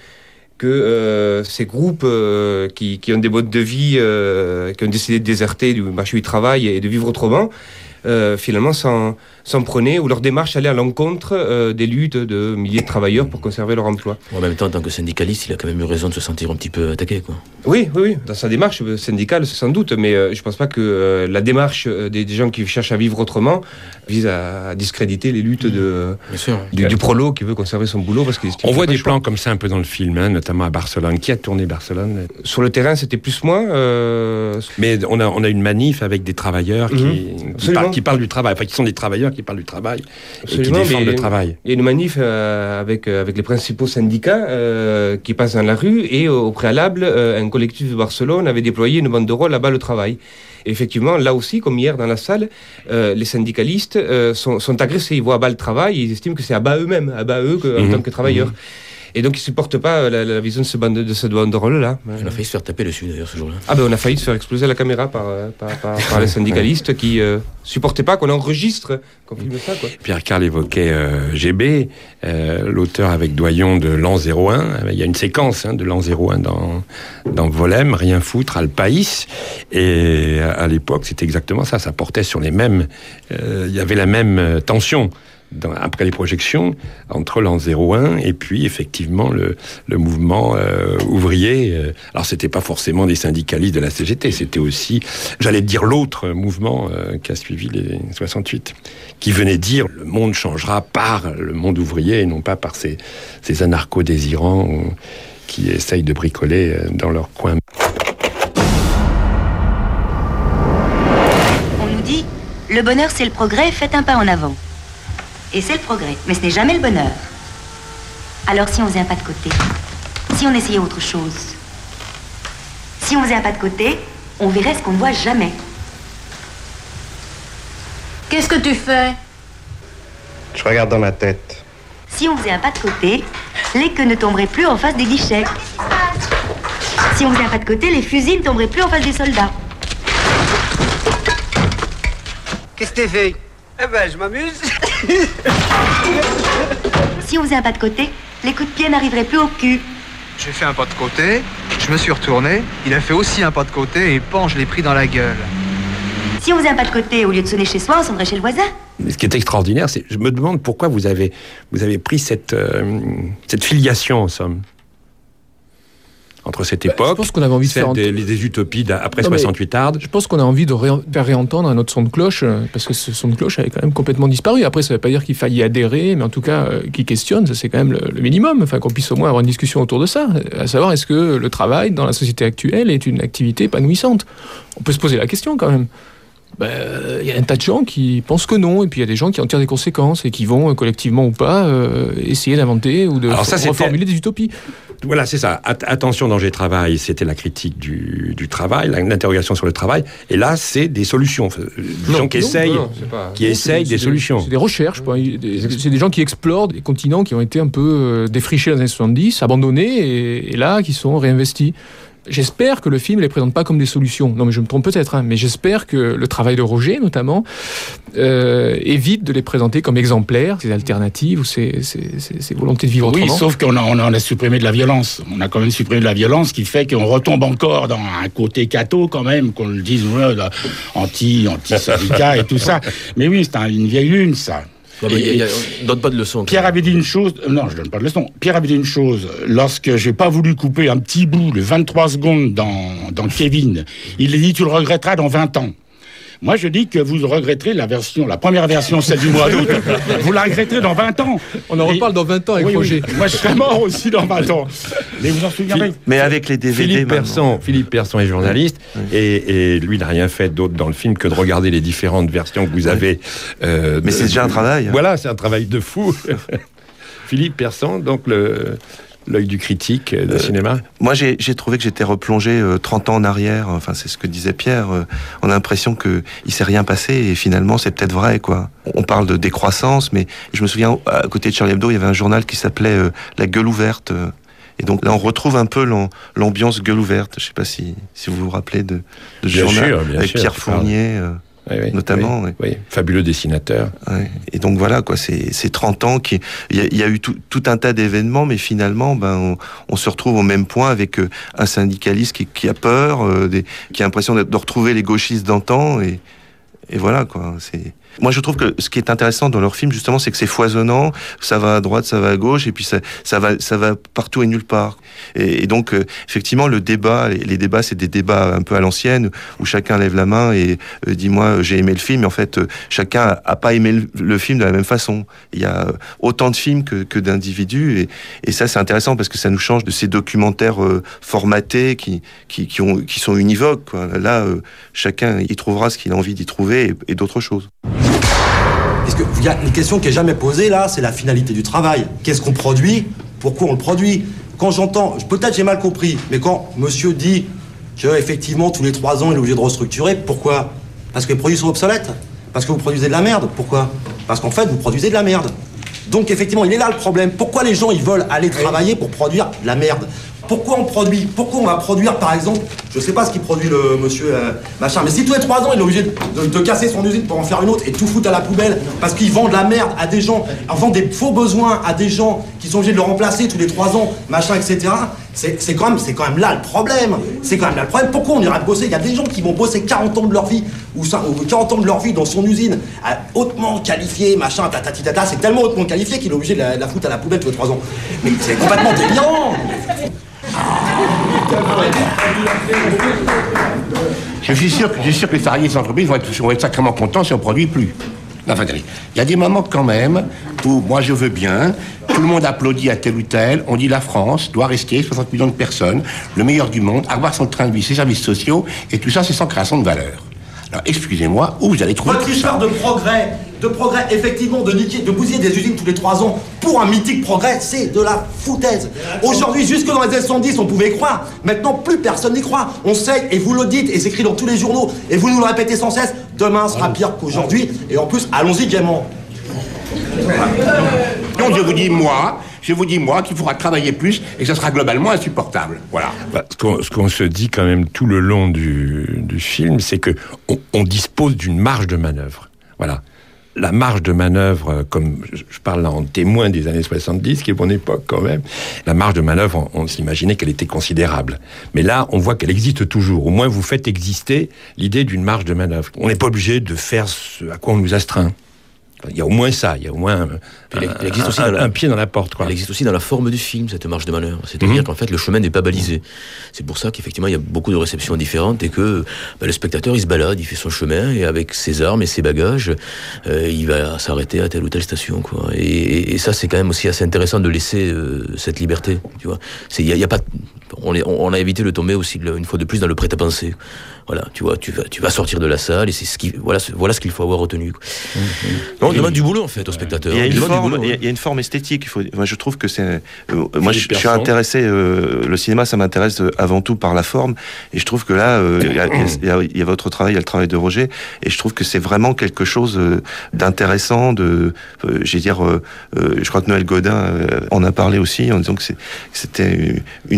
ces groupes qui ont des modes de vie, qui ont décidé de déserter du marché du travail et de vivre autrement, finalement s'en prenaient, ou leur démarche allait à l'encontre des luttes de milliers de travailleurs pour conserver leur emploi. En même temps, en tant que syndicaliste, il a quand même eu raison de se sentir un petit peu attaqué, quoi. Oui, dans sa démarche syndicale, sans doute, mais je ne pense pas que la démarche des gens qui cherchent à vivre autrement vise à discréditer les luttes du prolo qui veut conserver son boulot. Parce on voit des plans comme ça un peu dans le film, notamment à Barcelone. Qui a tourné Barcelone? Sur le terrain, c'était plus moi. Mais on a une manif avec des travailleurs qui parlent du travail, enfin qui sont des travailleurs qui parlent du travail et qui défendent le travail. Il y a une manif avec les principaux syndicats qui passent dans la rue, et au préalable, un collectif de Barcelone avait déployé une banderole à bas le travail. Et effectivement, là aussi, comme hier dans la salle, les syndicalistes sont agressés. Ils voient à bas le travail, et ils estiment que c'est à bas eux-mêmes, à bas eux en tant que travailleurs. Et donc, ils ne supportent pas la vision de cette banderole-là. On a failli se faire taper dessus, d'ailleurs, ce jour-là. On a failli se faire exploser la caméra par les syndicalistes qui ne supportaient pas qu'on enregistre, qu'on filme ça, quoi. Pierre Carl évoquait GB, l'auteur avec Doyon de l'an 01. Il y a une séquence de l'an 01 dans Volem, Rien foutre, Al País. Et à l'époque, c'était exactement ça. Ça portait sur les mêmes... Il y avait la même tension après les projections, entre l'an 01 et puis effectivement le mouvement ouvrier. Alors c'était pas forcément des syndicalistes de la CGT, c'était aussi, j'allais dire, l'autre mouvement qui a suivi les 68, qui venait dire le monde changera par le monde ouvrier et non pas par ces anarcho-désirants qui essayent de bricoler dans leur coin. On nous dit, le bonheur c'est le progrès, faites un pas en avant. Et c'est le progrès, mais ce n'est jamais le bonheur. Alors si on faisait un pas de côté, si on essayait autre chose, si on faisait un pas de côté, on verrait ce qu'on ne voit jamais. Qu'est-ce que tu fais? Je regarde dans ma tête. Si on faisait un pas de côté, les queues ne tomberaient plus en face des guichets. Si on faisait un pas de côté, les fusils ne tomberaient plus en face des soldats. Qu'est-ce que t'as fait? Eh ben, je m'amuse. Si on faisait un pas de côté, les coups de pied n'arriveraient plus au cul. J'ai fait un pas de côté, je me suis retourné, il a fait aussi un pas de côté et pan, je l'ai pris dans la gueule. Si on faisait un pas de côté, au lieu de sonner chez soi, on sonnerait chez le voisin. Mais ce qui est extraordinaire, c'est, je me demande pourquoi vous avez pris cette filiation, en somme, entre cette époque, je pense qu'on avait envie de faire des utopies après 68 Ardes. Je pense qu'on a envie de faire réentendre un autre son de cloche, parce que ce son de cloche avait quand même complètement disparu. Après, ça ne veut pas dire qu'il faille y adhérer, mais en tout cas, qui questionne, ça c'est quand même le minimum. Enfin, qu'on puisse au moins avoir une discussion autour de ça, à savoir est-ce que le travail dans la société actuelle est une activité épanouissante. On peut se poser la question quand même. Il y a un tas de gens qui pensent que non, et puis il y a des gens qui en tirent des conséquences et qui vont, collectivement ou pas, essayer d'inventer ou de reformuler des utopies. Voilà, c'est ça. Attention, danger travail, c'était la critique du travail, l'interrogation sur le travail. Et là, c'est des solutions. Des gens qui essayent des solutions. C'est des recherches. C'est des gens qui explorent des continents qui ont été un peu défrichés dans les années 70, abandonnés, et là, qui sont réinvestis. J'espère que le film les présente pas comme des solutions. Non, mais je me trompe peut-être, mais j'espère que le travail de Roger, notamment, évite de les présenter comme exemplaires, ces alternatives ou ces volontés de vivre autrement. Oui, sauf qu'on a supprimé de la violence. On a quand même supprimé de la violence qui fait qu'on retombe encore dans un côté catho quand même, qu'on le dise anti-syndicat et tout ça. Mais oui, c'est une vieille lune, ça. On donne pas de leçon. Pierre avait dit une chose. Non, je donne pas de leçon. Pierre avait dit une chose. Lorsque j'ai pas voulu couper un petit bout, le 23 secondes dans Kevin, il a dit tu le regretteras dans 20 ans. Moi, je dis que vous regretterez la première version, celle du mois d'août. Vous la regretterez dans 20 ans. On en reparle dans 20 ans avec Roger. Oui. Moi, je serai mort aussi dans 20 ans. Mais vous en souviendrez. Mais avec les DVD Philippe Persson est journaliste et lui n'a rien fait d'autre dans le film que de regarder les différentes versions que vous avez. Mais c'est déjà un travail. Voilà, c'est un travail de fou. Philippe Persson, donc l'œil du critique de cinéma. Moi, j'ai trouvé que j'étais replongé 30 ans en arrière. Enfin, c'est ce que disait Pierre. On a l'impression que il s'est rien passé et finalement, c'est peut-être vrai, quoi. On parle de décroissance, mais je me souviens, à côté de Charlie Hebdo, il y avait un journal qui s'appelait La Gueule Ouverte. Et donc là, on retrouve un peu l'ambiance Gueule Ouverte. Je sais pas si vous vous rappelez de ce journal avec Pierre Fournier. Oui, notamment. Oui. Fabuleux dessinateur. Oui. Et donc voilà, quoi, c'est 30 ans il y a eu tout un tas d'événements, mais finalement, on se retrouve au même point avec un syndicaliste qui a peur, qui a l'impression de retrouver les gauchistes d'antan, et voilà, quoi. Moi, je trouve que ce qui est intéressant dans leur film, justement, c'est que c'est foisonnant, ça va à droite, ça va à gauche, et puis ça va partout et nulle part. Et donc, effectivement, les débats, c'est des débats un peu à l'ancienne, où chacun lève la main et dit, moi, j'ai aimé le film, mais en fait, chacun a pas aimé le film de la même façon. Il y a autant de films que d'individus, et ça, c'est intéressant, parce que ça nous change de ces documentaires formatés qui sont univoques, quoi. Là, chacun y trouvera ce qu'il a envie d'y trouver, et d'autres choses. Parce qu'il y a une question qui est jamais posée là, c'est la finalité du travail. Qu'est-ce qu'on produit? Pourquoi on le produit? Quand j'entends, peut-être j'ai mal compris, mais quand monsieur dit qu'effectivement tous les 3 ans il est obligé de restructurer, pourquoi? Parce que les produits sont obsolètes? Parce que vous produisez de la merde? Pourquoi? Parce qu'en fait vous produisez de la merde. Donc effectivement il est là le problème. Pourquoi les gens ils veulent aller travailler pour produire de la merde? Pourquoi on produit? Pourquoi on va produire, par exemple, je sais pas ce qu'il produit le monsieur machin, mais si tous les 3 ans il est obligé de casser son usine pour en faire une autre et tout foutre à la poubelle parce qu'il vend de la merde à des gens, en vend des faux besoins à des gens qui sont obligés de le remplacer tous les 3 ans, machin, etc. C'est quand même là le problème. C'est quand même là le problème. Pourquoi on ira bosser? Il y a des gens qui vont bosser 40 ans de leur vie ou 40 ans de leur vie dans son usine, hautement qualifié, machin, tata. C'est tellement hautement qualifié qu'il est obligé de la foutre à la poubelle tous les 3 ans. Mais c'est complètement délirant. Je suis sûr que les salariés des entreprises vont être sacrément contents si on ne produit plus. Enfin, il y a des moments quand même où moi je veux bien, tout le monde applaudit à tel ou tel, on dit la France doit rester 60 millions de personnes, le meilleur du monde, avoir son train de vie, ses services sociaux, et tout ça c'est sans création de valeur. Alors excusez-moi, où vous allez trouver votre histoire de progrès, effectivement, de bousiller des usines tous les 3 ans pour un mythique progrès, c'est de la foutaise. Aujourd'hui, jusque dans les années 70, on pouvait y croire. Maintenant, plus personne n'y croit. On sait, et vous le dites, et c'est écrit dans tous les journaux, et vous nous le répétez sans cesse, demain sera pire qu'aujourd'hui, et en plus, allons-y gaiement. Donc je vous dis moi qu'il faudra travailler plus et que ça sera globalement insupportable. Voilà. Ce qu'on se dit quand même tout le long du film, c'est que on dispose d'une marge de manœuvre. Voilà. La marge de manœuvre, comme je parle là en témoin des années 70, qui est mon époque quand même, la marge de manœuvre, on s'imaginait qu'elle était considérable. Mais là, on voit qu'elle existe toujours. Au moins, vous faites exister l'idée d'une marge de manœuvre. On n'est pas obligé de faire ce à quoi on nous astreint. Il y a au moins ça, il y a au moins un pied dans la porte, quoi. Elle existe aussi dans la forme du film, cette marge de manœuvre. C'est-à-dire qu'en fait, le chemin n'est pas balisé. C'est pour ça qu'effectivement, il y a beaucoup de réceptions différentes et que le spectateur, il se balade, il fait son chemin et avec ses armes et ses bagages, il va s'arrêter à telle ou telle station, quoi. Et ça, c'est quand même aussi assez intéressant de laisser cette liberté, tu vois. Il y a pas... On a évité de tomber aussi une fois de plus dans le prêt-à-penser. Voilà, tu vois, tu vas sortir de la salle et c'est voilà ce qu'il faut avoir retenu. Non, on demande du boulot en fait au spectateur. Il y a une forme esthétique. Moi, je trouve que c'est. Moi, je suis intéressé. Le cinéma, ça m'intéresse avant tout par la forme. Et je trouve que là, il y a votre travail, il y a le travail de Roger. Et je trouve que c'est vraiment quelque chose d'intéressant. Je crois que Noël Godin en a parlé aussi en disant que c'était une œuvre esthétique.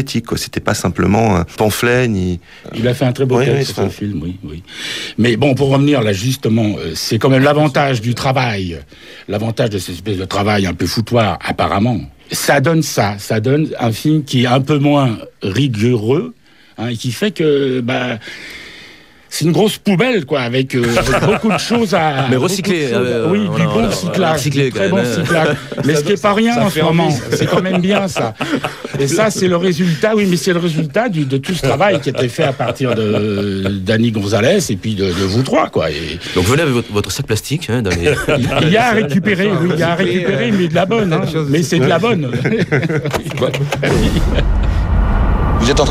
poétique, quoi. C'était pas simplement un pamphlet ni. Il a fait un très beau texte sur le film, oui. Mais bon, pour revenir là justement, c'est quand même l'avantage du travail, l'avantage de cette espèce de travail un peu foutoir apparemment. Ça donne un film qui est un peu moins rigoureux, et qui fait que c'est une grosse poubelle, quoi, avec beaucoup de choses à... Mais recycler. Oui, du bon recyclage. Très bon recyclage. Mais ce qui n'est pas rien en ce moment. C'est quand même bien, ça. Et ça, c'est le résultat, c'est le résultat de tout ce travail qui a été fait à partir d'Annie Gonzalez et puis de vous trois, quoi. Donc venez avec votre sac plastique. Dans les... Il y a à récupérer, mais de la bonne. Mais c'est de la bonne. Vous êtes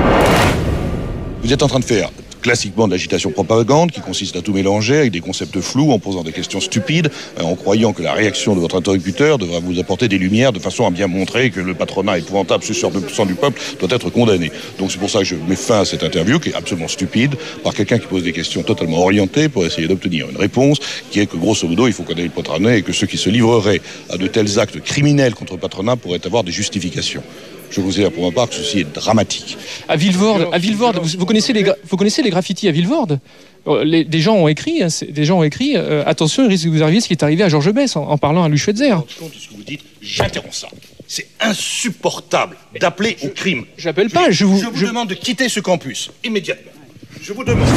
en train de faire classiquement de l'agitation propagande qui consiste à tout mélanger avec des concepts flous en posant des questions stupides, en croyant que la réaction de votre interlocuteur devra vous apporter des lumières de façon à bien montrer que le patronat épouvantable suceur de sang du peuple doit être condamné. Donc c'est pour ça que je mets fin à cette interview qui est absolument stupide par quelqu'un qui pose des questions totalement orientées pour essayer d'obtenir une réponse qui est que grosso modo il faut condamner le patronat et que ceux qui se livreraient à de tels actes criminels contre le patronat pourraient avoir des justifications. Je vous ai pour ma part que ceci est dramatique. À Villevorde, vous connaissez les graffitis à Villevorde ? Des gens ont écrit, attention, il risque de vous arriver ce qui est arrivé à Georges Besse en parlant à Louis Schweitzer. Compte de ce que vous dites, j'interromps ça. C'est insupportable d'appeler au crime. J'appelle pas, je vous demande de quitter ce campus immédiatement. Je vous demande.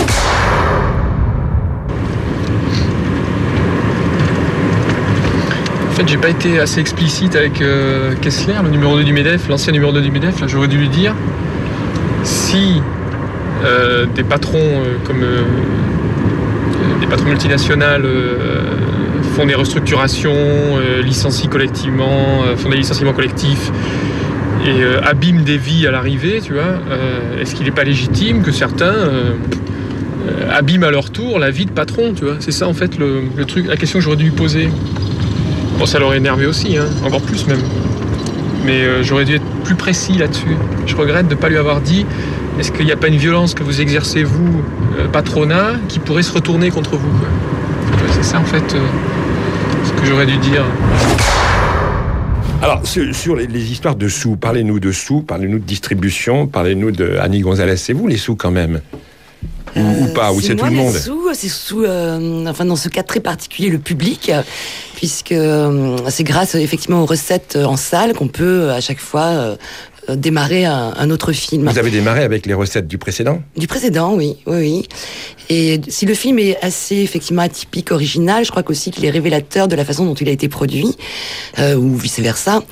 En fait, j'ai pas été assez explicite avec Kessler, le numéro 2 du MEDEF, l'ancien numéro 2 du MEDEF. Là, j'aurais dû lui dire si des patrons des patrons multinationales font des restructurations, licencient collectivement, font des licenciements collectifs et abîment des vies à l'arrivée, tu vois, est-ce qu'il n'est pas légitime que certains abîment à leur tour la vie de patron, tu vois ? C'est ça en fait le truc, la question que j'aurais dû lui poser. Bon, ça l'aurait énervé aussi, encore plus même. Mais j'aurais dû être plus précis là-dessus. Je regrette de ne pas lui avoir dit est-ce qu'il n'y a pas une violence que vous exercez, vous, patronat, qui pourrait se retourner contre vous, quoi. C'est ça, en fait, ce que j'aurais dû dire. Alors, sur les histoires de sous, parlez-nous de distribution, parlez-nous de Annie Gonzalez. C'est vous les sous, quand même ou pas, ou c'est tout le monde? C'est sous, dans ce cas très particulier, le public, puisque c'est grâce effectivement aux recettes en salle qu'on peut à chaque fois démarrer un autre film. Vous avez démarré avec les recettes du précédent ? Du précédent, oui. Et si le film est assez effectivement atypique, original, je crois qu'aussi qu'il est révélateur de la façon dont il a été produit, ou vice-versa,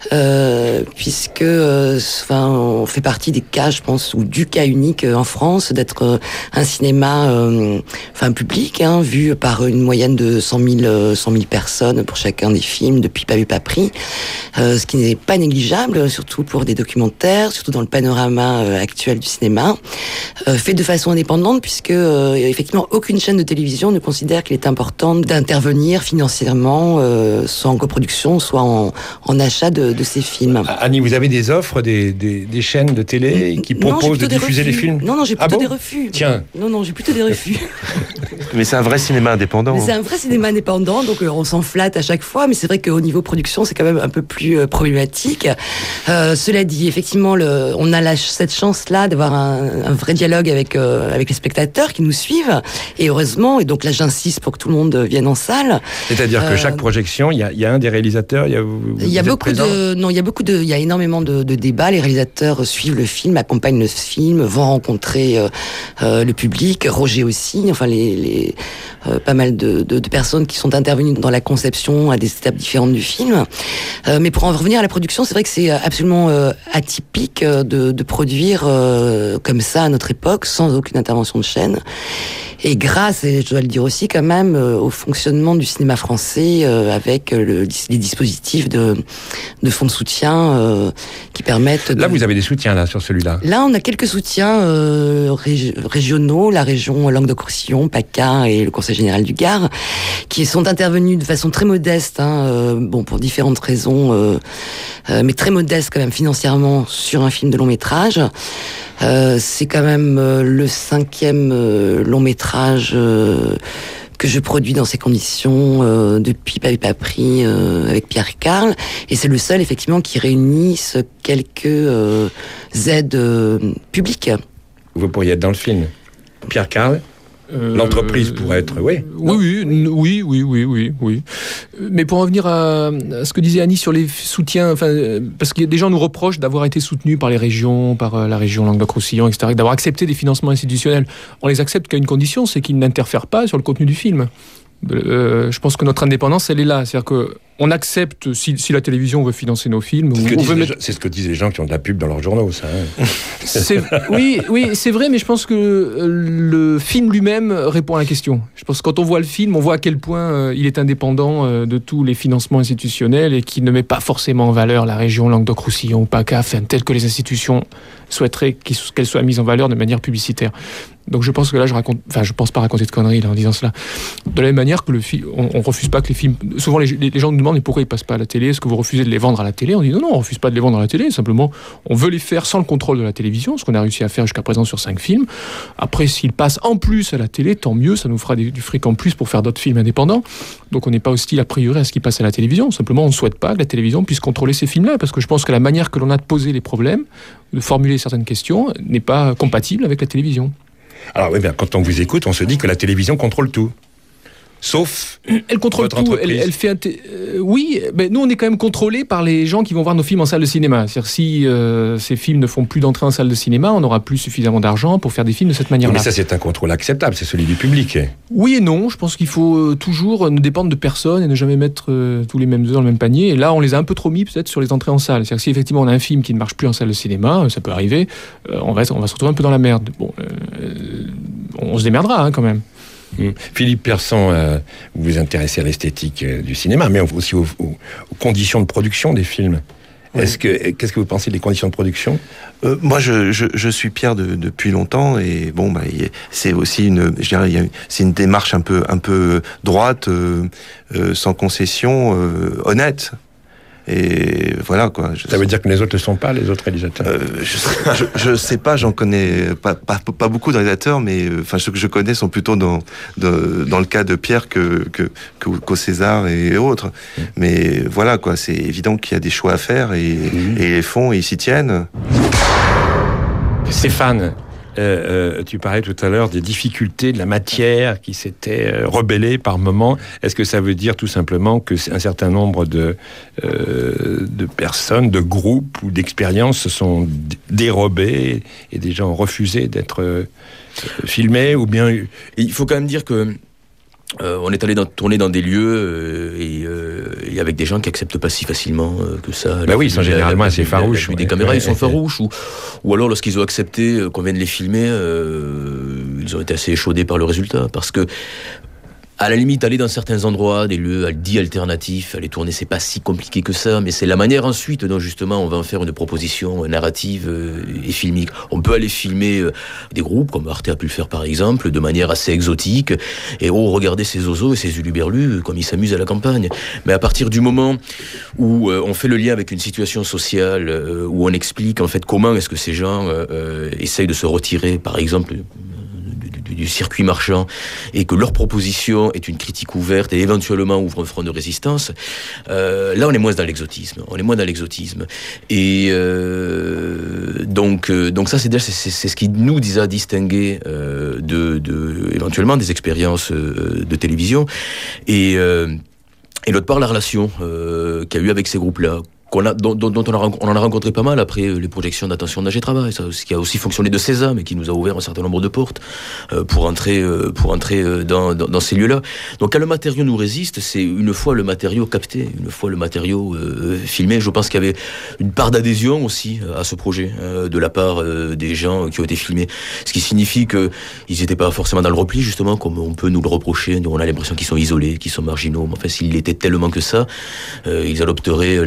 puisque on fait partie des cas, je pense, ou du cas unique en France, d'être un cinéma public, vu par une moyenne de 100 000 personnes pour chacun des films, depuis Pas vu, pas pris, ce qui n'est pas négligeable, surtout pour des documentaires, surtout dans le panorama actuel du cinéma, fait de façon indépendante, puisque effectivement aucune chaîne de télévision ne considère qu'il est important d'intervenir financièrement, soit en coproduction, soit en achat de ces films. Annie, vous avez des offres des chaînes de télé qui proposent de diffuser les films ? Non, j'ai plutôt des refus. Tiens. Non, j'ai plutôt des refus. Mais c'est un vrai cinéma indépendant. C'est un vrai cinéma indépendant, donc on s'en flatte à chaque fois, mais c'est vrai qu'au niveau production, c'est quand même un peu plus problématique. Cela dit, effectivement, on a cette chance-là d'avoir un vrai dialogue avec les spectateurs qui nous suivent, et heureusement, et donc là j'insiste pour que tout le monde vienne en salle. C'est-à-dire que chaque projection, il y a un des réalisateurs, il y a énormément de débats, les réalisateurs suivent le film, accompagnent le film, vont rencontrer le public, Roger aussi, pas mal de personnes qui sont intervenues dans la conception à des étapes différentes du film. Mais pour en revenir à la production, c'est vrai que c'est absolument atypique de produire comme ça à notre époque, sans aucune intervention de chaîne. Et grâce, et je dois le dire aussi quand même, au fonctionnement du cinéma français, avec les dispositifs de fonds de soutien qui permettent... Là, vous avez des soutiens là sur celui-là. Là, on a quelques soutiens régionaux, la région Languedoc-Roussillon, PACA et le Conseil général du Gard, qui sont intervenus de façon très modeste, pour différentes raisons, mais très modeste quand même financièrement sur un film de long métrage. C'est quand même le 5e long métrage que je produis dans ces conditions depuis Pavé Papri avec Pierre Carl, et c'est le seul effectivement qui réunisse quelques aides publiques. Vous pourriez être dans le film. Pierre Carl, l'entreprise pourrait être, oui. Oui. Mais pour en revenir à ce que disait Annie sur les soutiens, parce que des gens nous reprochent d'avoir été soutenus par les régions, par la région Languedoc-Roussillon, etc., d'avoir accepté des financements institutionnels. On les accepte qu'à une condition, c'est qu'ils n'interfèrent pas sur le contenu du film. Je pense que notre indépendance, elle est là. C'est-à-dire qu'on accepte, si la télévision veut financer nos films... C'est ce que disent les gens qui ont de la pub dans leurs journaux, ça. Oui, c'est vrai, mais je pense que le film lui-même répond à la question. Je pense que quand on voit le film, on voit à quel point il est indépendant de tous les financements institutionnels et qu'il ne met pas forcément en valeur la région Languedoc-Roussillon ou PACA, telle que les institutions souhaiteraient qu'elle soit mise en valeur de manière publicitaire. Donc je pense que là, je pense pas raconter de conneries là, en disant cela. De la même manière que le film, on refuse pas que les films... Souvent, les gens nous demandent mais pourquoi ils passent pas à la télé. Est-ce que vous refusez de les vendre à la télé? On dit non, on refuse pas de les vendre à la télé. Simplement, on veut les faire sans le contrôle de la télévision, ce qu'on a réussi à faire jusqu'à présent sur 5 films. Après, s'ils passent en plus à la télé, tant mieux, ça nous fera du fric en plus pour faire d'autres films indépendants. Donc on n'est pas hostile a priori à ce qui passe à la télévision. Simplement, on ne souhaite pas que la télévision puisse contrôler ces films-là, parce que je pense que la manière que l'on a de poser les problèmes, de formuler certaines questions, n'est pas compatible avec la télévision. Alors oui, bien, quand on vous écoute, on se dit que la télévision contrôle tout. Sauf elle contrôle tout, elle fait oui, mais nous on est quand même contrôlés par les gens qui vont voir nos films en salle de cinéma. C'est-à-dire si ces films ne font plus d'entrée en salle de cinéma, on n'aura plus suffisamment d'argent pour faire des films de cette manière-là. Mais ça c'est un contrôle acceptable, c'est celui du public. Oui et non, je pense qu'il faut toujours ne dépendre de personne et ne jamais mettre tous les mêmes œufs dans le même panier. Et là on les a un peu trop mis peut-être sur les entrées en salle. C'est-à-dire que si effectivement on a un film qui ne marche plus en salle de cinéma, ça peut arriver, on va se retrouver un peu dans la merde. Bon, on se démerdera quand même. Philippe Persson, vous vous intéressez à l'esthétique du cinéma, mais aussi aux conditions de production des films. Oui. Qu'est-ce que vous pensez des conditions de production ? Moi, je suis Pierre depuis longtemps, et bon, c'est aussi c'est une démarche un peu droite, sans concession, honnête. Et voilà quoi. Ça veut dire que les autres ne sont pas, les autres réalisateurs. Je sais pas, j'en connais pas beaucoup de réalisateurs, mais ceux que je connais sont plutôt dans le cas de Pierre qu'au César et autres. Mais voilà quoi, c'est évident qu'il y a des choix à faire et ils les font et ils s'y tiennent. Stéphane, tu parlais tout à l'heure des difficultés de la matière qui s'était rebellée par moments. Est-ce que ça veut dire tout simplement que un certain nombre de personnes, de groupes ou d'expériences se sont dérobées et des gens ont refusé d'être filmés, ou bien... Il faut quand même dire que on est allé tourner dans des lieux et avec des gens qui acceptent pas si facilement que ça. Bah oui, ils sont généralement assez farouches. Des caméras, ils sont farouches. Ou alors, lorsqu'ils ont accepté qu'on vienne les filmer, ils ont été assez échaudés par le résultat. Parce que, à la limite, aller dans certains endroits, des lieux dits alternatifs, aller tourner, c'est pas si compliqué que ça, mais c'est la manière ensuite dont justement on va en faire une proposition narrative et filmique. On peut aller filmer des groupes, comme Arte a pu le faire par exemple, de manière assez exotique, et regardez ces oiseaux et ces uluberlus comme ils s'amusent à la campagne. Mais à partir du moment où on fait le lien avec une situation sociale, où on explique en fait comment est-ce que ces gens essayent de se retirer, par exemple, du circuit marchand, et que leur proposition est une critique ouverte et éventuellement ouvre un front de résistance, là on est moins dans l'exotisme. Et donc ça c'est ce qui nous a distingué éventuellement des expériences de télévision, et l'autre part la relation qu'il y a eu avec ces groupes-là, dont on en a rencontré pas mal après les projections d'Attention Nage et Travail, ça, ce qui a aussi fonctionné de Sésame et qui nous a ouvert un certain nombre de portes pour entrer dans ces lieux-là. Donc quand le matériau nous résiste, c'est une fois le matériau capté, une fois le matériau filmé. Je pense qu'il y avait une part d'adhésion aussi à ce projet de la part des gens qui ont été filmés, ce qui signifie que ils n'étaient pas forcément dans le repli, justement, comme on peut nous le reprocher. Nous, on a l'impression qu'ils sont isolés, qu'ils sont marginaux. Mais enfin, s'ils l'étaient tellement que ça, ils adopteraient la devise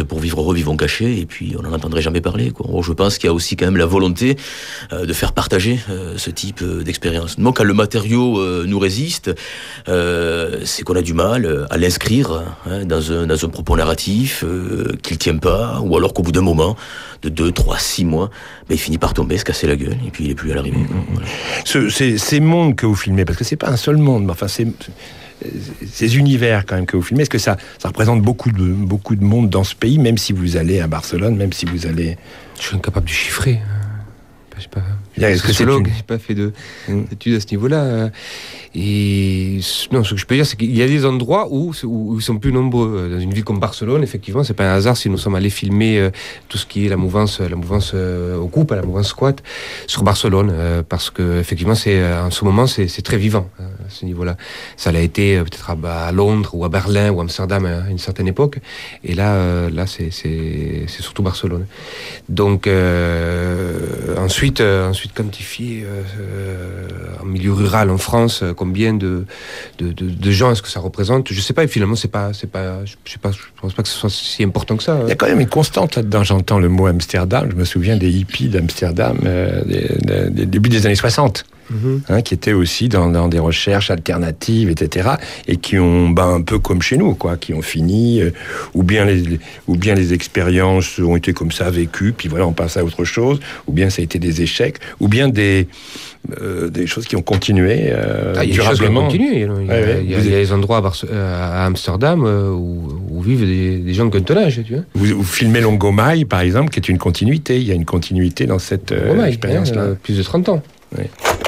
pour vivre revivons cachés, et puis on n'en entendrait jamais parler, quoi. Je pense qu'il y a aussi quand même la volonté de faire partager ce type d'expérience. Donc quand le matériau nous résiste, c'est qu'on a du mal à l'inscrire dans un propos narratif qu'il tient pas, ou alors qu'au bout d'un moment, de 2, 3, 6 mois, il finit par tomber, se casser la gueule, et puis il est plus à l'arrivée. Voilà. Ces mondes que vous filmez, parce que c'est pas un seul monde, mais enfin ces univers quand même que vous filmez, est-ce que ça représente beaucoup de monde dans ce pays, même si vous allez à Barcelone, même si vous allez... Je suis incapable de chiffrer. Je sais pas. Est-ce que j'ai pas fait d'études à ce niveau-là. Et non, ce que je peux dire, c'est qu'il y a des endroits où ils sont plus nombreux. Dans une ville comme Barcelone, effectivement, c'est pas un hasard si nous sommes allés filmer tout ce qui est la mouvance Ocupa, la mouvance squat sur Barcelone, parce que effectivement, en ce moment, c'est très vivant à ce niveau-là. Ça l'a été peut-être à Londres ou à Berlin ou à Amsterdam à une certaine époque, et là, c'est surtout Barcelone. Donc ensuite quantifier en milieu rural en France combien de gens est-ce que ça représente, je sais pas, et finalement je pense pas que ce soit si important que ça. Il y a quand même une constante là-dedans. J'entends le mot Amsterdam, je me souviens des hippies d'Amsterdam des débuts des années 60. Qui étaient aussi dans des recherches alternatives, etc., et qui ont, un peu comme chez nous, quoi, qui ont fini, ou bien les expériences ont été comme ça vécues, puis voilà, on passe à autre chose, ou bien ça a été des échecs, ou bien des choses qui ont continué durablement. Il y a des choses qui ont continué. Il y a des endroits à Amsterdam où vivent des gens de ton âge, tu vois. Vous filmez Longomai, par exemple, qui est une continuité. Il y a une continuité dans cette expérience-là. Plus de 30 ans. Oui.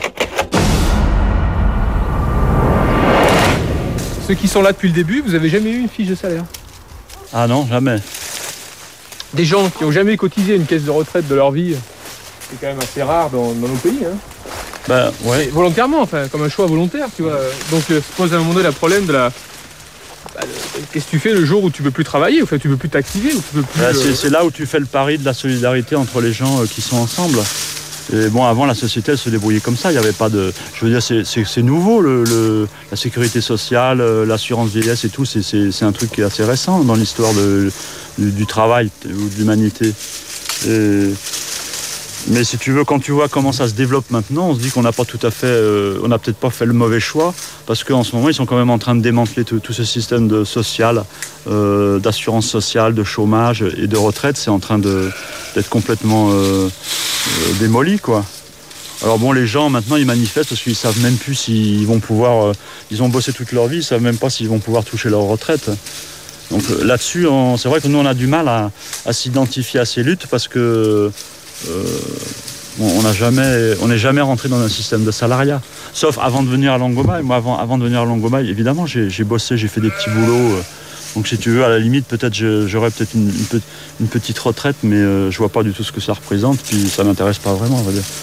Ceux qui sont là depuis le début, vous avez jamais eu une fiche de salaire? Ah non, jamais. Des gens qui n'ont jamais cotisé une caisse de retraite de leur vie, c'est quand même assez rare dans nos pays. Ouais. Volontairement, enfin, comme un choix volontaire, tu vois. Donc se pose à un moment donné le problème de qu'est-ce que tu fais le jour où tu peux plus travailler, tu peux plus t'activer, ou tu peux plus. C'est là où tu fais le pari de la solidarité entre les gens qui sont ensemble. Et bon, avant, la société, elle se débrouillait comme ça. Il n'y avait pas de... Je veux dire, c'est nouveau, la sécurité sociale, l'assurance vieillesse et tout. C'est un truc qui est assez récent dans l'histoire du travail ou de l'humanité. Mais si tu veux, quand tu vois comment ça se développe maintenant, on se dit qu'on n'a pas tout à fait... on n'a peut-être pas fait le mauvais choix, parce qu'en ce moment, ils sont quand même en train de démanteler tout ce système social, d'assurance sociale, de chômage et de retraite. C'est en train d'être complètement démoli, quoi. Alors bon, les gens, maintenant, ils manifestent parce qu'ils savent même plus s'ils vont pouvoir... ils ont bossé toute leur vie, ils savent même pas s'ils vont pouvoir toucher leur retraite. Donc là-dessus, c'est vrai que nous, on a du mal à s'identifier à ces luttes, parce que... on n'est jamais rentré dans un système de salariat, sauf avant de venir à Longomai. Moi, avant de venir à Longomai, évidemment, j'ai bossé, j'ai fait des petits boulots. Donc, si tu veux, à la limite, peut-être j'aurais peut-être une petite retraite, mais je vois pas du tout ce que ça représente. Puis ça m'intéresse pas vraiment, on va dire.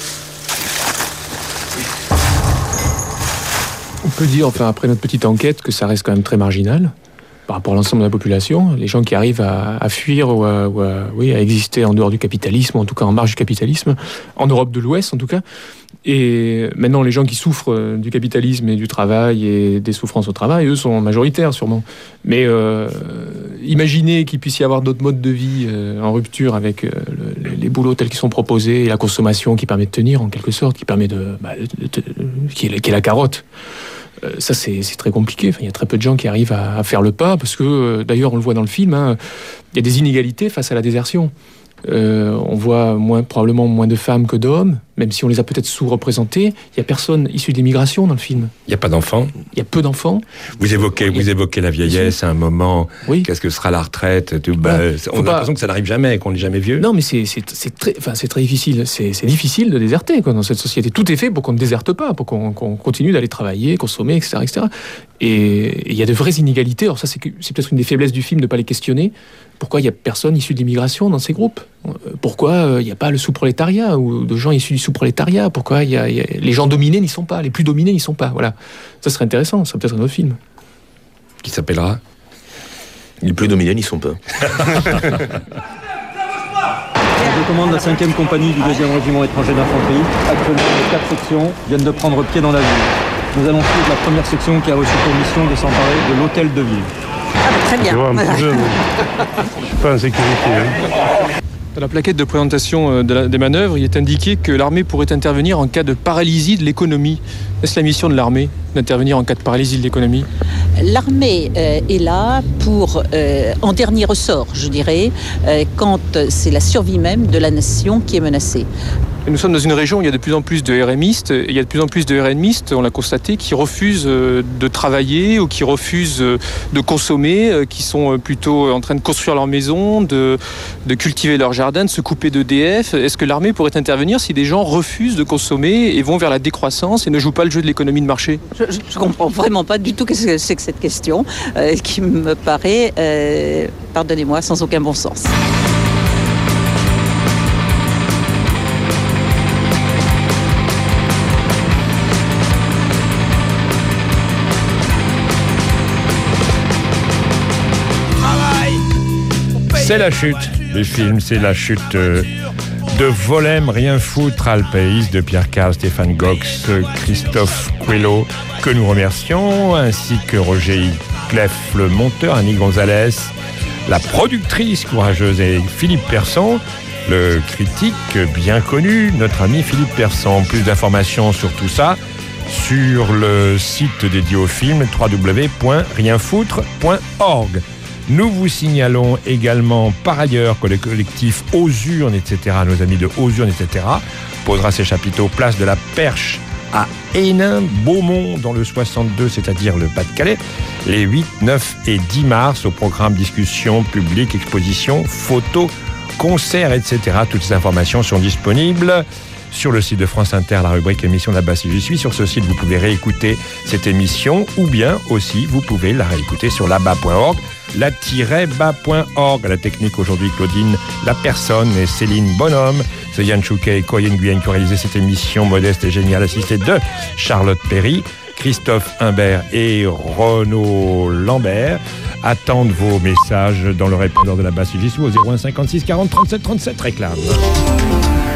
On peut dire, enfin, après notre petite enquête, que ça reste quand même très marginal par rapport à l'ensemble de la population. Les gens qui arrivent à fuir ou à exister en dehors du capitalisme, en tout cas en marge du capitalisme, en Europe de l'Ouest en tout cas. Et maintenant, les gens qui souffrent du capitalisme et du travail et des souffrances au travail, eux sont majoritaires sûrement. Mais imaginez qu'il puisse y avoir d'autres modes de vie en rupture avec les boulots tels qu'ils sont proposés, et la consommation qui permet de tenir en quelque sorte, qui permet qui est la carotte. Ça, c'est très compliqué. Enfin, il y a très peu de gens qui arrivent à faire le pas, parce que, d'ailleurs, on le voit dans le film, il y a des inégalités face à la désertion. On voit probablement moins de femmes que d'hommes, même si on les a peut-être sous-représentés. Il n'y a personne issu de l'immigration dans le film. Il n'y a pas d'enfants. Il y a peu d'enfants. Vous évoquez la vieillesse à un moment. Oui. Qu'est-ce que sera la retraite? On a l'impression que ça n'arrive jamais, qu'on n'est jamais vieux. Non, mais c'est très difficile. C'est difficile de déserter, quoi, dans cette société. Tout est fait pour qu'on ne déserte pas, pour qu'on continue d'aller travailler, consommer, etc., etc. Et il y a de vraies inégalités. Alors ça, c'est peut-être une des faiblesses du film de ne pas les questionner. Pourquoi il n'y a personne issu de l'immigration dans ces groupes? Pourquoi il n'y a pas le sous-prolétariat ou de gens issus du sous-prolétariat? Pourquoi les gens dominés n'y sont pas, les plus dominés n'y sont pas? Voilà. Ça serait intéressant, ça serait peut-être un autre film. Qui s'appellera Les plus dominés n'y sont pas. Je commande la 5e compagnie du 2e régiment étranger d'infanterie. Actuellement, les 4 sections viennent de prendre pied dans la ville. Nous allons suivre la première section qui a reçu pour mission de s'emparer de l'hôtel de ville. Très bien. Je suis pas en sécurité. Dans la plaquette de présentation des manœuvres, il est indiqué que l'armée pourrait intervenir en cas de paralysie de l'économie. Est-ce la mission de l'armée d'intervenir en cas de paralysie de l'économie ? L'armée est là pour, en dernier ressort, je dirais, quand c'est la survie même de la nation qui est menacée. Nous sommes dans une région où il y a de plus en plus de RMistes, et il y a de plus en plus de RMistes, on l'a constaté, qui refusent de travailler ou qui refusent de consommer, qui sont plutôt en train de construire leur maison, de cultiver leur jardin, de se couper d'EDF. Est-ce que l'armée pourrait intervenir si des gens refusent de consommer et vont vers la décroissance et ne jouent pas le jeu de l'économie de marché ? Je ne comprends vraiment pas du tout ce que c'est que cette question, qui me paraît, pardonnez-moi, sans aucun bon sens. C'est la chute du film, c'est la chute de Volem, rien foutre Alpéis de Pierre Carl, Stéphane Gox, Christophe Coelho, que nous remercions, ainsi que Roger Clef, le monteur, Annie Gonzalez, la productrice courageuse et Philippe Persson, le critique bien connu, notre ami Philippe Persson. Plus d'informations sur tout ça sur le site dédié au film www.rienfoutre.org. Nous vous signalons également par ailleurs que le collectif Aux Urnes, etc., nos amis de Aux Urnes, etc., posera ses chapiteaux place de la Perche à Hénin, Beaumont, dans le 62, c'est-à-dire le Pas-de-Calais, les 8, 9 et 10 mars, au programme discussion publique, exposition, photos, concerts, etc. Toutes ces informations sont disponibles sur le site de France Inter, la rubrique émission là-bas si j'y suis. Sur ce site, vous pouvez réécouter cette émission ou bien aussi, vous pouvez la réécouter sur là-bas.org, la-bas.org. À la technique aujourd'hui, Claudine Lapersonne et Céline Bonhomme. C'est Yann Chouquet et Corinne Guyenne qui ont réalisé cette émission modeste et géniale, assistée de Charlotte Perry, Christophe Imbert et Renaud Lambert. Attendent vos messages dans le répondeur de la base si j'y suis au 01 56 40 37 37 réclame.